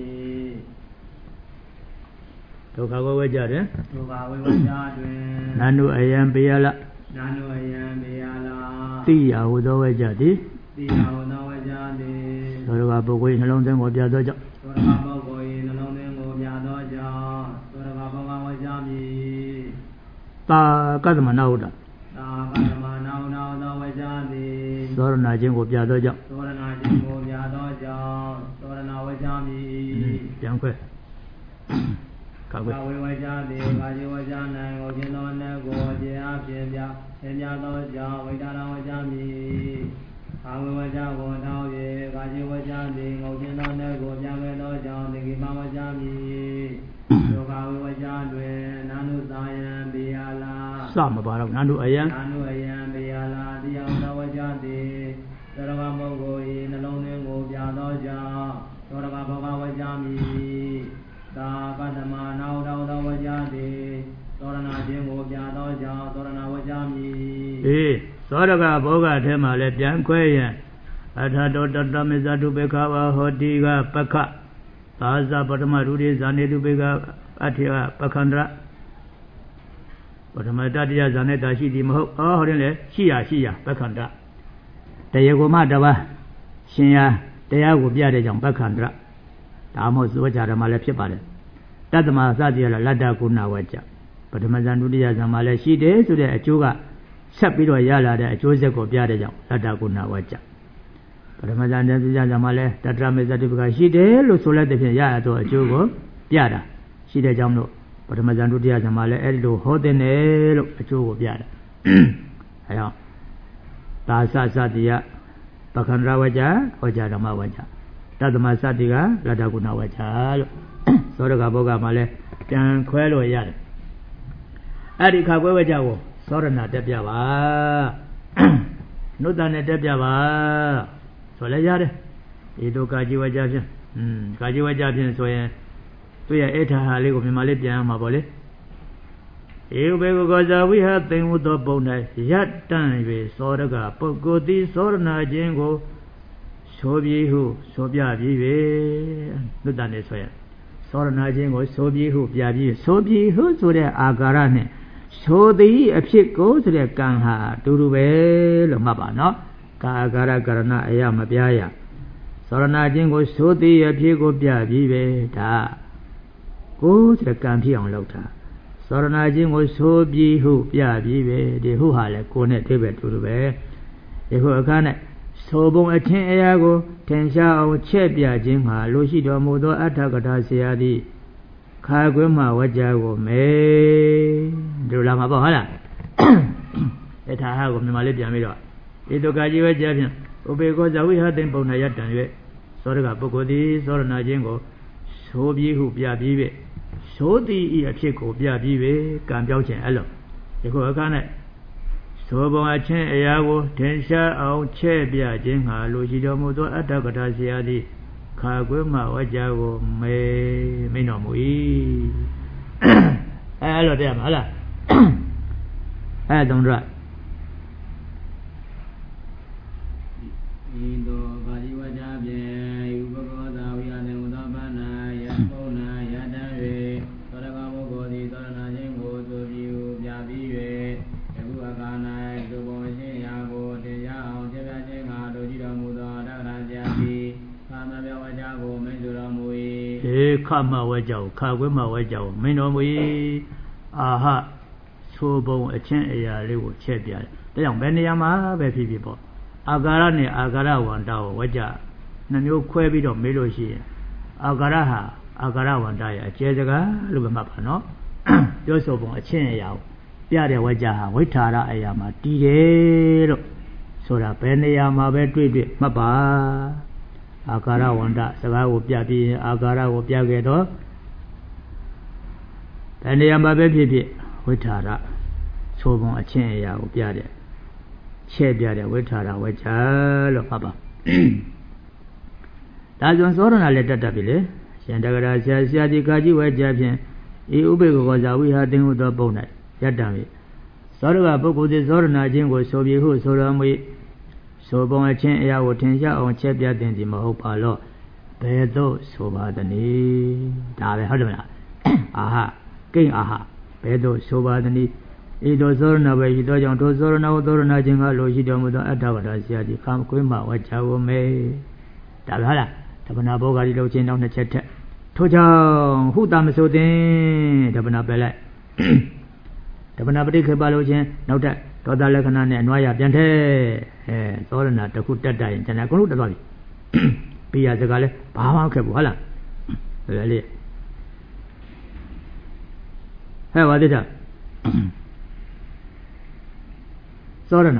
ဒုက္ခဝကြတယ်ဒုက္ခဝကြတွင်နန္ဒုအယံပေယလတိယဟုသောဝကြသည်သောရကပုဂ္ဂိုလ်နှလုံးသွင်းကိုပြသောကြောင့်သောရကပုဂ္ဂိုလ်နှလုံးသွင်းကိုပြသောကြောင့်သောရကဘောဂဝကြမည်တာကတ္တမနာဟုတာကတ္တမနာဟုသောဝကြသည်သောရဏခြင်းကိုပြသောကြောင့်သောရဏခြင်းကိုပြသောကြောင့်သောရဏဝကြမည်ပြန်ခွဲကာဝေဝကြတိကာယဝကြ၌ငုံကျင်သောနတ်ကိုကျေအားဖြင့်ပြသောကြောင့်ဝိဒါရဝကြမည်ကာဝေဝကြကိုထောက်၍ကာယဝကြတိငုံကျင်သောနတ်ကိုပြခဲ့သောကြောင့်သင်္ကိမဝကြမည်ဒုက္ခဝေဝကြတွင်နာနုသာယံပေယလာစမပါတော့နာနုအယံပေယလာတိယဝဝကြတိသရကပုဂ္ဂိုလ်၏နှလုံးသွင်းကိုပြသောကြောင့်သောရကဘောဂဝကြမည်သာကတ္တမနာဟုသောဝကြတိသောရဏခြင်းကိုပြသောကြောင့်သောရဏဝကြမည်သောရကဘောဂထဲမှာလည်းပြန်ခွဲရင်အထာတောတတမေဇတုပေခဝဟောတိကပက္ခသာဇပထမရူရိဇာနေတုပေကအထေကပခန္ဒရပထမတတိယဇာနေတာရှိသည်မဟုတ်ဟောတယ်လေရှိရပခန္ဒတရားကိုမှတပါရှင်ရတရားကိုပြတဲ့ကြောင့်ပခန္ဒရဒါမှမဟုတ်သောကြဓမ္မလည်းဖြစ်ပါတယ်တတ္တမစသည်ရလတ္တကုဏဝကြပထမဇန်ဒုတိယဇန်မှာလည်းရှိတယ်ဆိုတဲ့အကျိုးကဆက်ပြီးတော့ရလာတဲ့အကျိုးဆက်ကိုပြတဲ့ကြောင့်လတ္တကုဏဝကြပထမဇန်ဒုတိယဇန်မှာလည်းတတ္တမေဇတိပကရှိတယ်လို့ဆိုလိုက်တဲ့ဖြင့်ရရသောအကျိုးကိုပြတာရှိတဲ့ကြောင့်လို့ပထမဇန်ဒုတိယဇန်မှာလည်းအဲ့ဒီလိုဟောတဲ့တယ်လို့အကျိုးကိုပြတာအဲကြောင့်သာသစတိယပခန္ဒရဝကြဟောကြဓမ္မဝကြတတ္တမစတိကလတ္တကုဏဝကြလို့သောရကဘောဂမှာလည်းပြန်ခွဲလို့ရတယ်အဲ့ဒီခါကွဲဝဲကြကိုသောရဏတက်ပြပါနုတ္တနဲ့တက်ပြပါဆိုလည်းရတယ်ဒီတို့ကာကြီးဝကြဖြင့်ကာကြီးဝကြဖြင့်ဆိုရင်သူရဲ့အထာဟာလေးကိုမြန်မာလေးပြန်အောင်ပါဗောလေဧဝဘေကောဇာဝိဟသိင်ဝတ္တပုံ၌ယတ္တံ၍သောရကပုဂ္ဂိုလ်သည်သောရဏခြင်းကိုဆိုပြီးဟုဆိုပြပြီးပဲနုတ္တနဲ့ဆိုရင်သောရဏခြင်းကိုဆိုပြီးဟုပြပြီးဆိုပြီးဟုဆိုတဲ့အာကာရနဲ့ဆိုသည်အဖြစ်ကိုဆိုတဲ့ကံဟာတူတူပဲလို့မှတ်ပါနော်ကာအာကာရကရဏအယမပြားရသောရဏခြင်းကိုဆိုသည်အဖြစ်ကိုပြပြီးပဲဒါကိုဆိုတဲ့ကံဖြစ်အောင်လုပ်တာသောရဏခြင်းကိုဆိုပြီးဟုပြပြီးပဲဒီဟုဟာလည်းကိုနဲ့အိဗယ်တူတူပဲဒီဟုအခါနဲ့ဆိုပုံအချင်းအရာကိုထင်ရှားအောင်ချက်ပြခြင်းမှာလိုရှိတော်မူသောအထကထာဆရာသည်ခါကွင်းမှာဝကြကိုမဲဒီလိုလာမှာပေါ့ဟုတ်လားအထာဟာကိုမြန်မာလေးပြန်ပြီးတော့ဒီတုကကြီးဝကြဖြင့်ဥပေကောဇဝိဟသိံပုံနာယတံ၍သောရကပုဂ္ဂိုလ်သည်သောရဏခြင်းကိုဆိုပြီးဟုပြပြီးပဲဆိုသည်ဤအဖြစ်ကိုပြပြီးပဲကံပြောင်းခြင်းအဲ့လိုဒီခုအခါနဲ့သောဘုံအချင်းအရာကိုထင်ရှားအောင်ချဲ့ပြခြင်းဟာလိုရှိတော်မူသောအတ္တကထာဆရာသည်ခါကွင်းမှာဝကြကိုမိန်တော်မူ၏အဲ့လိုတရားမဟုတ်လားအဲ့တုံးရဤသို့ကာယဝကြဖြင့်ဥပကောသာဝိယနေဥသောပန္နာယပုံနာယတံ၍သောရကပုဂ္ဂိုလ်သည်သောရဏခြင်းကိုဆိုပြီးဟုပြပြီး၍ယခုအခါ၌သူဘုံရှိရာကိုတရားအောင်ပြပြခြင်းကတို့ကြည်တော်မူသောတက္ကရာဆရာသည်ကာမပြဝကြကိုမိန့်ဆိုတော်မူ၏ခမဝကြကိုခါကွင်းမှာဝကြကိုမိန့်တော်မူ၏အာဟဆိုဘုံအချင်းအရာလေးကိုချက်ပြတယ်ဒါကြောင့်ဘယ်နေရာမှာပဲဖြစ်ဖြစ်ပေါ့အာကာရနဲ့အာကာရဝန္တာကိုဝကြနှမျိုးခွဲပြီးတော့မေးလို့ရှိရင်အာကာရဟာအာကာရဝန္တာရဲ့အကျဲစကားလို့ပဲမှတ်ပါနော်ပြောဆိုပုံအချင်းအရာကိုပြတဲ့ဝကြဟာဝိထာရအရာမှာတည်တယ်လို့ဆိုတာဘယ်နေရာမှာပဲတွေ့မှတ်ပါအာကာရဝန္တာစကားကိုပြပြီးရင်အာကာရကိုပြခဲ့တော့ဘယ်နေရာမှာပဲဖြစ်ဖြစ်ဝိထာရဆိုပုံအချင်းအရာကိုပြတဲ့ချဲ့ပြတဲ့ဝိထာရဝကြလို့မှတ်ပါဒါဆိုသောရဏလည်းတက်ပြီလေရှင်တက္ကရာဆရာဒီကာကြီးဝကြဖြင့်ဤဥပေက္ခောဇာဝိဟာသင်္ဟုသောပုံ၌ယတ္တံ၏သောရကပုဂ္ဂိုလ်သည်သောရဏခြင်းကိုဆိုပြီးဟုဆိုတော်မူဆိုပုံအချင်းအရာကိုထင်ရှားအောင်ချဲ့ပြသင်သည်မဟုတ်ပါလောဘယ်သို့ဆိုပါသနည်းဒါပဲဟုတ်တယ်မလားအာဟကိဉ္အာဟဘယ်သို့ဆိုပါသနည်းဤသို့သောရဏပဲဤသောကြောင့်ထိုသောရဏကိုသောရဏခြင်းကလိုရှိတော်မူသောအတ္တဝတ္တဆရာကြီးခမ်ကွင်းမှာဝကြဝမဲဒါပဲဟုတ်လားဓမ္မနာဘောဂါဒီလောက်ချင်းနောက်နှစ်ချက်ထက်ထို့ကြောင့်ဟုတာမဆိုသင်ဓမ္မနာပယ်လိုက်ဓမ္မနာပဋိခေပလို့ချင်းနောက်ထပ်ဒေါသလက္ခဏာနဲ့အနွားရပြန်ထဲသောရဏတခုတက်တိုင်ကျွန်တော်တို့တက်သွားပြီပြရစကားလဲဘာမှခက်ဘူးဟုတ်လားလေလေဟဲ့ပါတိတာသောရဏ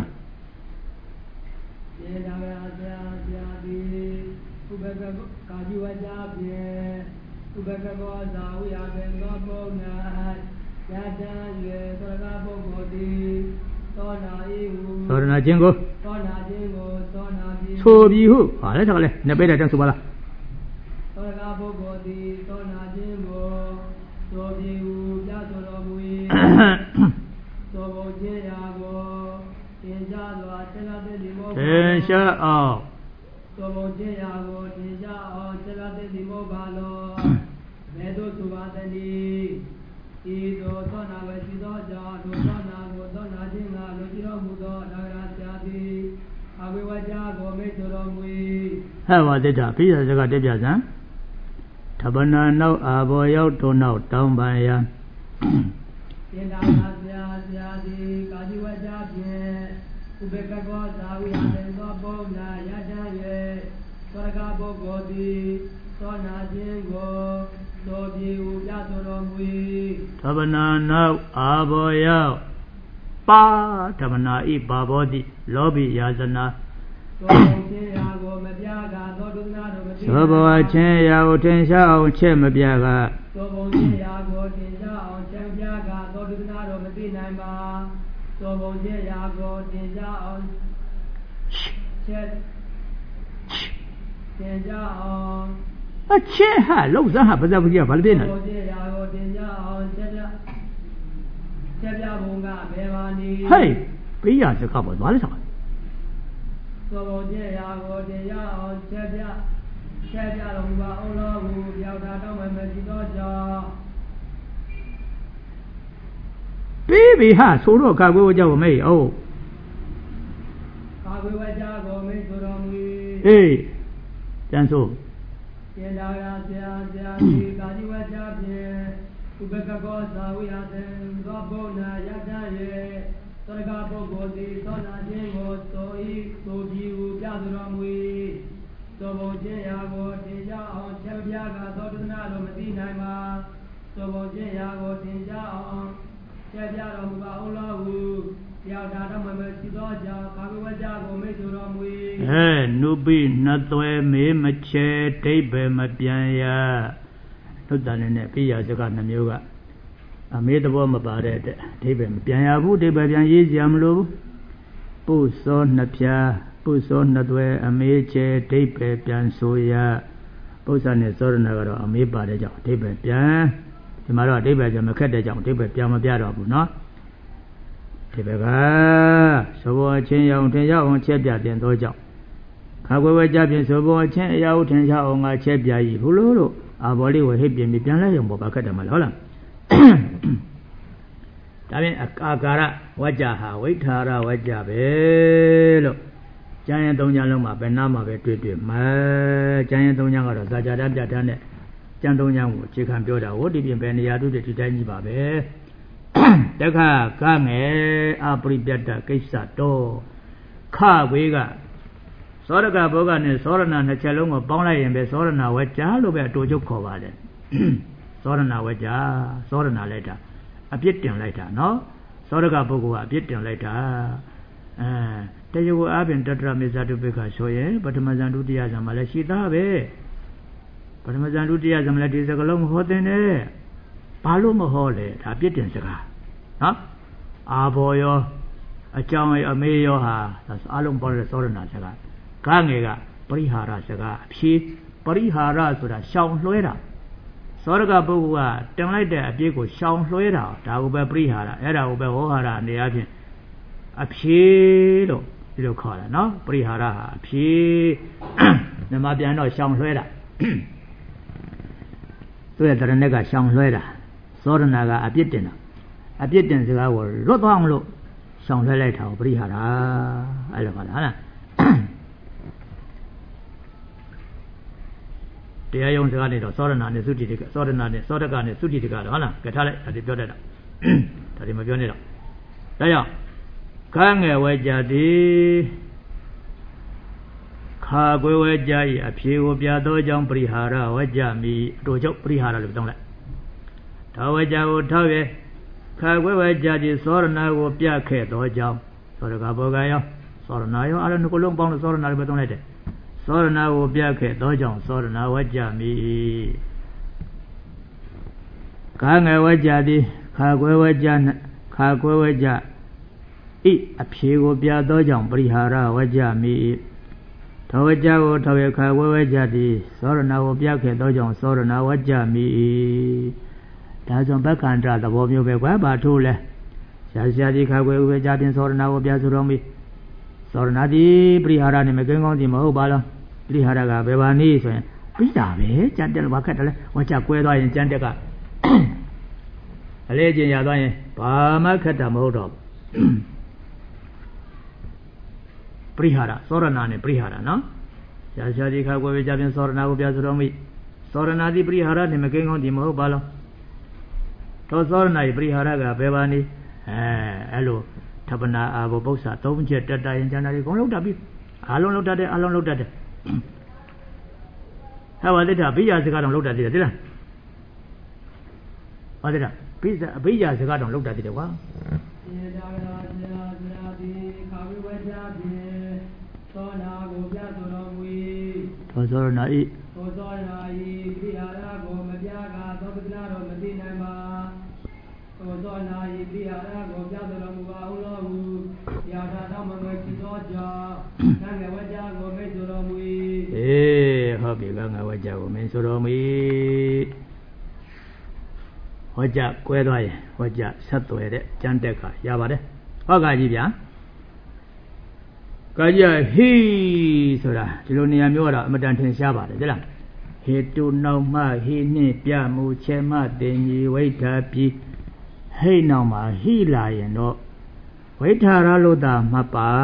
ယေဒါဝါဆရာဒီဥပကကာကြီးဝကြဖြင့်ဥပကကောဇာဝိယဘေသောပုံနာယတံ၍သောရကပုဂ္ဂိုလ်သည်သောနာဤဟုသောရဏခြင်းကိုသောနာခြင်းကိုသောနာပြီးဆိုပြီးဟုဟာလဲထားလဲနှစ်ပိတ်တဲ့တောင်းဆိုပါလားသောရကပုဂ္ဂိုလ်သည်သောနာခြင်းကိုဆိုပြီးဟုပြဆိုတော်မူ၏သောဘုခြင်းရာကိုသင်ကြားစွာဆရာတဲ့ဒီမောသင်ရှားအောင်သောဘုခြင်းရာကိုသင်ကြားအောင်ဆရာတဲ့ဒီမောပါလောမေတို့သူပါတည်းဤသို့သောနာဝေစီသောကြောင့်သောနာကိုသောနာခြင်းကလူကြည်တော်မူသောဒါဂရာဆရာသည်အဝိဝကြကိုမိတ်တော်မူ၏ဟဲ့ပါတိတာဖိစကတက်ပြစံထပနာနောက်အာဘောရောက်တို့နောက်တောင်းပန်ရန်သင်္ဒါနာဆရာသည်ကာကြီးဝကြဖြင့်ဥပေက္ခကောဇာဝိဟာသင်သောပုံနာယတံ၍သောရကပုဂ္ဂိုလ်သည်သောနာခြင်းကိုသောပြေဟုပြဆိုတော်မူ၏ဓမ္မနာနောက်အာဘောရောက်ပါဓမ္မနာဤဘာဘောတိလောဘိယာဇနာသောဘုခြင်းရာကိုမပြကသောဒုက္ခတို့မပြသောဘဝချင်းရာကိုထင်ရှားအောင်ချက်မပြကသောဘုခြင်းရာကိုထင်ရှားအောင်ချက်ပြကသောဒဒနာတော်မသိနိုင်ပါသောဘုံကျက်ရာကိုတင်ကြအောင်ချက်တင်ကြအောင်အချက်ဟာလောက်စားဟာဘာသာကြီးကဘာလို့ပြနေလဲသောဘုံကျက်ရာကိုတင်ကြအောင်ချက်ပြဘုံကဘယ်ပါနေဟေးပေးရစကားပေါ်သွားလိုက်ဆောင်သောဘုံကျက်ရာကိုတင်ကြအောင်ချက်ပြတော်မူပါအောင်တော်မူပြောက်တာတောင်းမဲ့မရှိတော့ကြောင့်ပေးပြီဟာဆိုတော့ကာကွယ်ဝကြောက်မေးအောင်ကာကွယ်ဝကြောက်ကိုမေးဆိုတော်မူအေးတန်ဆိုကျေတာရာဆရာဒီကာဒီဝကြောက်ဖြင့်ဥပကကောသာဝိယသံသောဘုံနာယတရေသရကပုဂ္ဂိုလ်သည်သောနာခြင်းကိုသောဤသို့ပြီးဟုပြဆိုတော်မူသောဘုံကျင့်ရာကိုတင်ကြအောင်ချက်ပြကသောတနာတော်မသိနိုင်ပါသောဘုံကျင့်ရာကိုတင်ကြအောင်ချက်ပြတော်မူပါအောင်လောဟုပြောက်တာတော့မရှိသောကြောင့်ကာကွယ်ဝကြကိုမေ့ဆိုတော်မူနုပိနှသွဲမေးမချေဒိဗ္ဗေမပြန်ရသုတ္တန်နဲ့ပြရစကားနှမျိုးကအမေးသဘောမပါတဲ့အတွက်ဒိဗ္ဗေမပြန်ရဘူးဒိဗ္ဗေပြန်ရေးစရာမလိုဘူးပုစောနှစ်ဖြာပုစောနှစ်သွဲအမေးချေဒိဗ္ဗေပြန်ဆိုရပု္ပ္ပာနဲ့သောရဏကတော့အမေးပါတဲ့ကြောင့်ဒိဗ္ဗေပြန်ဒီမှာတော့ဒိဗ္ဗေပြန်မခက်တဲ့ကြောင့်ဒိဗ္ဗေပြန်မပြတော့ဘူးเนาะဒီဘက်ကသဘောအချင်းရောင်ထင်ရအောင်ချက်ပြပြန်သောကြောင့်ခါကွယ်ဝဲကြပြင်သဘောအချင်းအရာဦးထင်ရအောင်ငါချက်ပြကြီးဘုလို့တို့အာဘော်လေးဝဟိပြင်ပြီးပြန်လဲရုံပေါ်ပါခက်တယ်မလားဟုတ်လားဒါပြင်အာကာရဝကြဟာဝိထာရဝကြပဲလို့ကျမ်းရင်၃ညလုံးမှာဘယ်နာမှာပဲတွေ့မှာကျမ်းရင်၃ညကတော့ဇာကြတပြတ်တန်းနဲ့ကျမ်း၃ညကိုအခြေခံပြောတာဟိုဒီပြင်ပဲနေရာတို့ဒီတိုင်းကြီးပါပဲတခါကငယ်အပရိပတ္တကိစ္စတော်ခဝေးကသောရကဘောကနဲ့သောရဏနှစ်ချက်လုံးကိုပေါင်းလိုက်ရင်ပဲသောရဏဝကြလို့ပဲအတူချုပ်ခေါ်ပါတယ်သောရဏဝကြသောရဏလိုက်တာအပြစ်တင်လိုက်တာနော်သောရကပုဂ္ဂိုလ်ကအပြစ်တင်လိုက်တာတယုကိုအပြင်တတရမေဇတုပိခဆိုရင်ပထမဇန်ဒုတိယဇန်မှာလည်းရှိသားပဲပထမဇန်ဒုတိယဇန်မှာလည်းဒီစကလုံးဟောတင်တယ်ဘာလို့မဟောလဲဒါပြစ်တင်စကားနော်အာဘော်ရောအကြောင်းအမေရောဟာအလုံးပေါ်တဲ့သောရဏစကားကငယ်ကပရိဟာရစကားအဖြေပရိဟာရဆိုတာရှောင်လွှဲတာသောရကပုဂ္ဂိုလ်ကတင်လိုက်တဲ့အပြစ်ကိုရှောင်လွှဲတာဒါကိုပဲပရိဟာရအဲ့ဒါကိုပဲဟောဟာရအနေအချင်းအဖြေလို့ဒီလိုခေါ်တာနော်ပရိဟာရဟာအဖြေနမပြန်တော့ရှောင်လွှဲတာသူရဲ့တရဏကရှောင်လွှဲတာသောရဏကအပြစ်တင်တာအပြစ်တင်စကားကိုလွတ်သွားအောင်လို့ရှောင်လွှဲလိုက်တာကိုပရိဟာရအဲ့လိုပါလားဟုတ်လားတရားယုံစကားနဲ့တော့သောရဏနဲ့သုတိတိကသောရဏနဲ့သောတကနဲ့သုတိတိကတော့ဟုတ်လားကထားလိုက်ဒါဒီပြောတတ်တာဒါဒီမပြောနဲ့တော့ဒါကြောင့်ခါငယ်ဝဲကြသည်ခါကွယ်ဝဲကြ၏အဖြေကိုပြသောကြောင့်ပရိဟာရဝဲကြမိအတူချုပ်ပရိဟာရလို့တောင်းလိုက်ဒါဝဲကြကိုထောက်ရဲခါကွယ်ဝဲကြသည်သောရဏကိုပြခဲ့သောကြောင့်သောရကဘောကရောသောရဏရောအဲ့ဒါကလုံးပေါင်းလို့သောရဏလို့ပဲတောင်းလိုက်တယ်သောရဏကိုပြခဲ့သောကြောင့်သောရဏဝကြမိခါငယ်ဝကြသည်ခါကွယ်ဝကြခါကွယ်ဝကြဤအဖြေကိုပြသောကြောင့်ပရိဟာရဝကြမိသောဝကြကိုထောက်ရခါကွယ်ဝကြသည်သောရဏကိုပြခဲ့သောကြောင့်သောရဏဝကြမိဒါကြောင့်ဘက္ခန္တသဘောမျိုးပဲကွာဘာထိုးလဲရှားဒီခါကွယ်ဝကြပြင်သောရဏကိုပြဆိုတော်မူသောရဏတိပရိဟာရနဲ့မကင်းကောင်းစီမဟုတ်ပါလားပရိဟာရကဘယ်ပါနည်းဆိုရင်ပြီးတာပဲကြံတက်ဘာခက်တယ်လဲဝါကြကွဲသွားရင်ကြံတက်ကအလေးကျင်ရသွားရင်ဘာမှခက်တာမဟုတ်တော့ပရိဟာရသောရဏနဲ့ပရိဟာရနော်ရှားဒီခါကွယ်ကြပြင်သောရဏကိုပြဆိုတော်မူသောရဏတိပရိဟာရနဲ့မကင်းကောင်းစီမဟုတ်ပါလားသောရဏရဲ့ပရိဟာရကဘယ်ပါနည်းအဲ့လိုထပ်ပနာအာဘောပု္ပ္ပာ၃ချက်တက်တာရင်ကျန်တာတွေအကုန်လုံးတက်ပြီအလုံးလုံးတက်တယ်အလုံးလုံးတက်တယ်ဟဲ့ပါတိတာဘိညာစကားတော့လောက်တာတည်တယ်သိလားပါတိတာဘိညာစကားတော့လောက်တာတည်တယ်ကွာသောသောရဏဤသောသောရဏဤပရိဟာရကိုမပြကသောပဒနာတော်မသိနိုင်ပါသသောနာယိပိဟာရကိုပြတော်မူပါဟုလောဟုယာထာတော်မွေဖြစ်သောကြောင့်သံဃာဝကြကိုမိတ်ဆိုတော်မူ၏ဟုတ်ပြီကငါဝကြကိုမင်းဆိုတော်မူဟောကြကွဲသွားရင်ဟောကြဆက်သွယ်တဲ့ကျမ်းတက်ခါရပါတယ်ဟောကကြီးဗျာကာကြီးဟိဆိုတာဒီလိုနေရာမျိုးတော့အမတန်ထင်ရှားပါတယ်ကြလားဟေတုနောက်မှဟိနှင့်ပြမှုချေမတင်ကြီးဝိထာပြီဟိနောက်မှာဟိလာရင်တော့ဝိထာရလို့သာမှတ်ပါ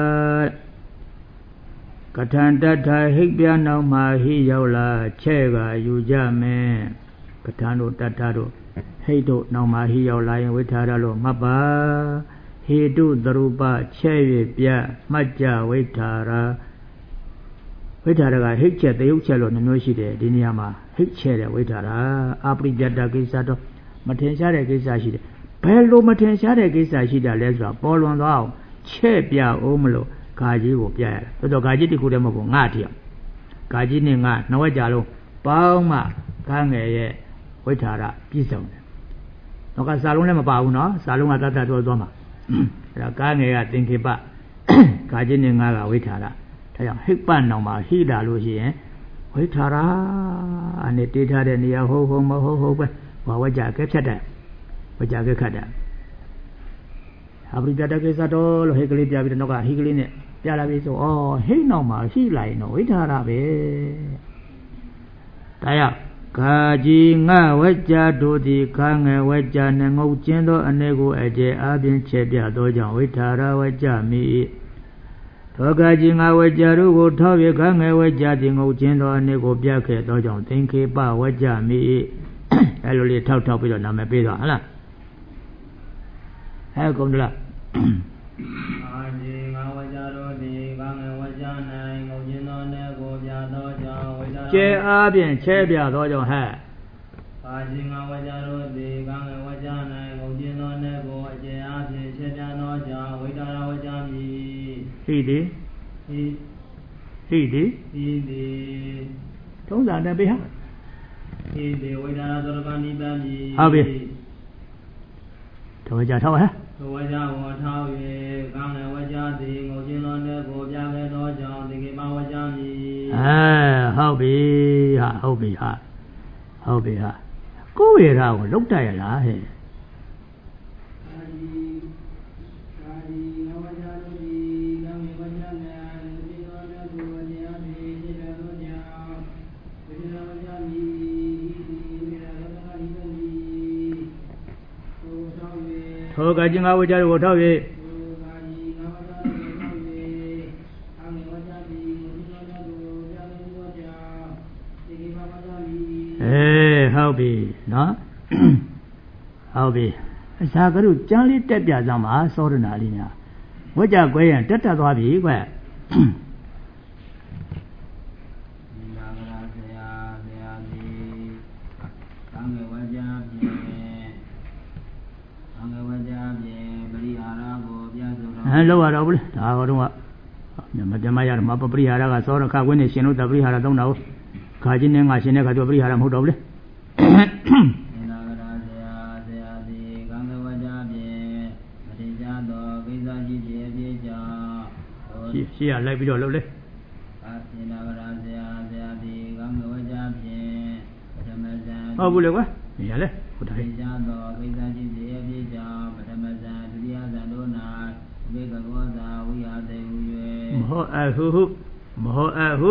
ကထံတထဟိပြနောက်မှာဟိရောက်လာချဲ့ကယူကြမယ်ကထံတို့တထတို့ဟိတို့နောက်မှာဟိရောက်လာရင်ဝိထာရလို့မှတ်ပါဟေတုသရုပချဲ့၍ပြမှတ်ကြဝိထာရဝိထာရကဟိတ်ချက်တယုတ်ချက်လို့နှမျိုးရှိတယ်ဒီနေရာမှာဟိတ်ချက်တဲ့ဝိထာရအပရိပြတ္တကိစ္စတော့မထင်ရှားတဲ့ကိစ္စရှိတယ်ဘယ်လိုမထင်ရှားတဲ့ကိစ္စရှိတာလဲဆိုတော့ပေါ်လွန်သွားအောင်ချဲ့ပြအောင်မလို့ဂါကြီးကိုပြရတယ်ဆိုတော့ဂါကြီးတစ်ခုတည်းမဟုတ်ဘူးငါတည်းဂါကြီးနဲ့ငါနှစ်ဝက်ကြလုံးပေါင်းမှဂါငယ်ရဲ့ဝိထာရပြည့်စုံတယ်တော့ကစာလုံးလည်းမပါဘူးနော်စာလုံးကတတ်တတ်သွားမှာအဲ့ဒါဂါငယ်ကသင်္ခေပဂါကြီးနဲ့ငါကဝိထာရဒါကြောင့်ဟိပ္ပနောင်မှာဟိတာလို့ရှိရင်ဝိထာရအနေတေးထားတဲ့နေရာဟုတ်မဟုတ်ပဲဘာဝကြကဲဖြတ်တယ်ဝကြကဲခတ်တယ်အပရိပြတ္တကိစ္စတော်လို့ဟိကလေးပြပြီးတော့ကဟိကလေးနဲ့ပြလာပြီဆိုဩဟိနောက်မှာဟိလိုက်တော့ဝိထာရပဲဒါကြောင့်ဂါကြီးငါဝကြတို့သည်ခါငယ်ဝကြနဲ့ငုတ်ကျင်းသောအနေကိုအကျဲအပြင်ချေပြသောကြောင့်ဝိထာရဝကြမိသောဂါကြီးငါဝကြတို့ကိုထောက်ရခါငယ်ဝကြသည်ငုတ်ကျင်းသောအနေကိုပြခဲ့သောကြောင့်သင်္ခေပဝကြမိအဲ့လိုလေးထောက်ပြီးတော့နာမည်ပေးတော့ဟလားကုန်တယ်လားအာဒီငါဝကြတို့ဒီခါငယ်ဝကြနိုင်ငုတ်ကျင်းသောအနေကိုပြသောကြောင့်ဝိထာရကျဲအားဖြင့်ချဲပြသောကြောင့်အာဒီငါဝကြတို့ဒီခါငယ်ဝကြနိုင်ငုတ်ကျင်းသောအနေကိုအကျဲအားဖြင့်ချဲပြသောကြောင့်ဝိထာရဝကြမည်ဟိတိသုံးစာနဲ့ပေးဟာဟိတိဝိထာရသောကနိတံပြီဟုတ်ပြီတော်ကြထောက်ဟဲ့သောဝကြဝထောက်၍ကောင်းတဲ့ဝကြသည်ငုံကျင်းသောတဲ့ကိုပြခဲ့သောကြောင့်ဒီကိမဝကြမည်ဟုတ်ပြီဟုတ်ပြီကိုယ်ရတာကိုလုတ်တတ်ရလားဟဲ့သောကကြီးငါဝကြတို့ကိုထောက်၍ဟုတ်ပြီနော်ဟုတ်ပြီအစာကတို့ကျန်းလေးတက်ပြစမ်းပါစောရဏလေးများဝကြကွဲရင်တက်သွားပြီကွလောက်ရတော့ဘူးလေဒါကတော့မတမရမှာပရိဟာရကသောရခဝင်းနေရှင်လို့တပရိဟာရသုံးတာကိုခါချင်းနဲ့ငါရှင်တဲ့ခါကျပရိဟာရမဟုတ်တော့ဘူးလေရှေ့ကလိုက်ပြီးတော့လုပ်လေဟုတ်ဘူးလေကွာနေရလေဟုတ်တယ်မဟုတ်အဟု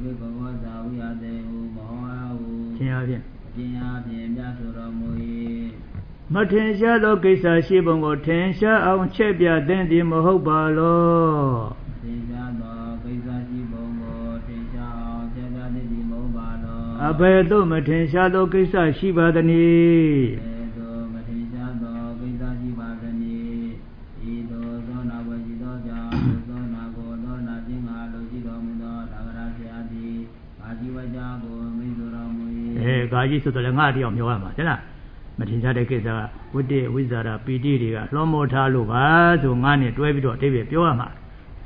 ချင်းအားဖြင့်မြတ်ဆိုတော်မူ၏မထင်ရှားသောကိစ္စရှိပုံကိုထင်ရှားအောင်ချက်ပြသင်သည်မဟုတ်ပါလောထင်ရှားသောကိစ္စရှိပုံကိုထင်ရှားအောင်ချက်ပြသင်သည်မဟုတ်ပါလောအဘယ်သို့မထင်ရှားသောကိစ္စရှိပါသနည်းဂါကြီးဆိုတော့လည်းငါတယောက်မျောရမှာတဲ့လားမထင်ရှားတဲ့ကိစ္စကဝိတ္တဝိဇာရပီတိတွေကလွှမ်းမိုးထားလို့ပါဆိုငါနဲ့တွဲပြီးတော့အတိပ္ပယ်ပြောရမှာ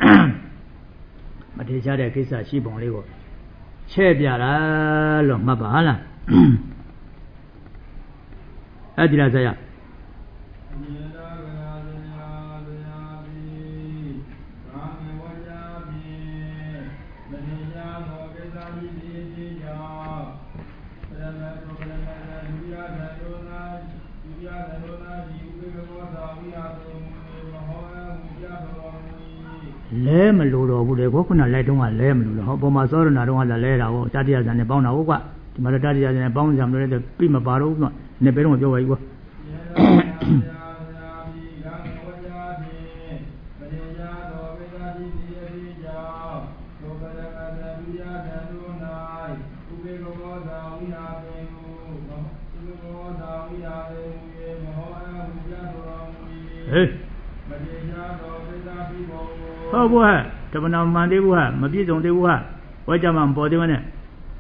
မထင်ရှားတဲ့ကိစ္စရှိပုံလေးကိုချဲ့ပြတာလို့မှတ်ပါဟာလားအဲ့ဒီလားဆရာလဲမလို့တော့ဘူးလေခုနလိုက်တုန်းကလဲမလို့တော့ဟောပေါ်မှာစောရနာတုန်းကလဲတာဟောတတိယဇန်နဲ့ပေါင်းတာဟုတ်ကွာဒီမှာတတိယဇန်နဲ့ပေါင်းကြမလို့လည်းပြမပါတော့ဘူးကွာနေပဲတော့ပြောပါ E ကွာဟေးဟုတ်ဘူးဟဲ့တမနာမှန်သေးဘူးဟဲ့မပြည့်စုံသေးဘူးဟဲ့ဝဲကြမှာမပေါ်သေးမနဲ့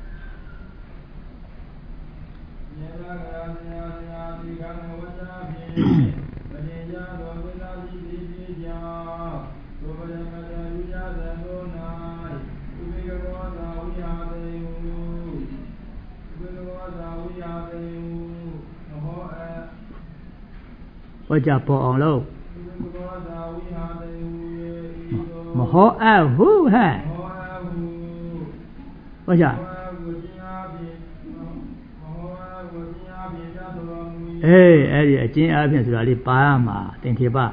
ဝဲကြပေါ်အောင်လို့မဟောအဟုဟဲ့ဝဲကြအဲ့ဒီအကျဉ်းအားဖြင့်ဆိုတာလေးပါရမှာတင်ထေပ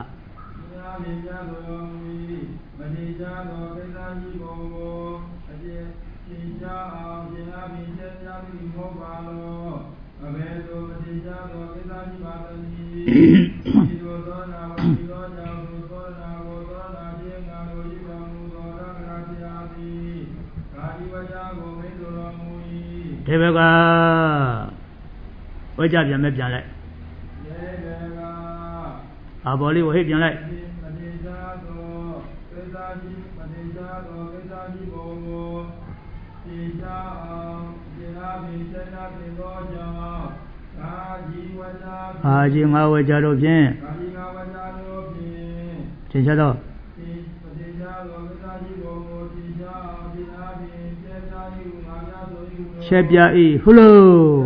ဒီဘက်ကဝဲကြပြန်မဲ့ပြန်လိုက်အာဘော်လေးကိုဟိတ်ပြန်လိုက်အာကြီးငါဝဲကြတော့ဖြင့်သင်္ချာတော့ချက်ပြဤဟုတ်လို့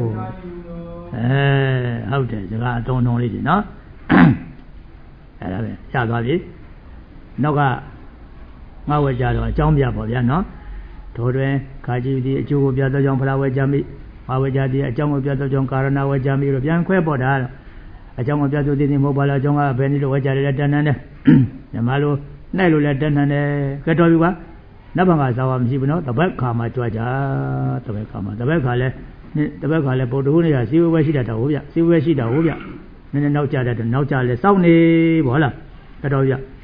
ဟုတ်တယ်စကားအတုံတုံလေးကြီးနော်အဲ့ဒါပဲရသွားပြီနောက်ကငါဝဲကြတော့အကြောင်းပြပါဗျာနော်ထိုတွင်ခါကြည့်သည်အကျိုးကိုပြသောကြောင့်ဖလားဝဲကြမိငါဝဲကြသည်အကြောင်းကိုပြသောကြောင့်ကာရဏဝဲကြမိလို့ပြန်ခွဲပေါ်တာအကြောင်းကိုပြသောသည်မဟုတ်ပါလားအကြောင်းကဘယ်နည်းလို့ဝဲကြတယ်လဲတန်တန်နဲ့ညီမလိုနှိုက်လို့လဲတန်တန်နဲ့ကဲတော်ပြီကွာနတ်ဘံကဇာဝမရှိဘူးနော်တပတ်ခါမှကြွားကြတပတ်ခါလဲပုတ်တူနေရစီဝဲရှိတာတော့ဗျစီဝဲရှိတာဟုတ်ဗျနည်းနည်းနောက်ကြတဲ့နောက်ကြလဲစောင့်နေဘောလားတော်ဗျ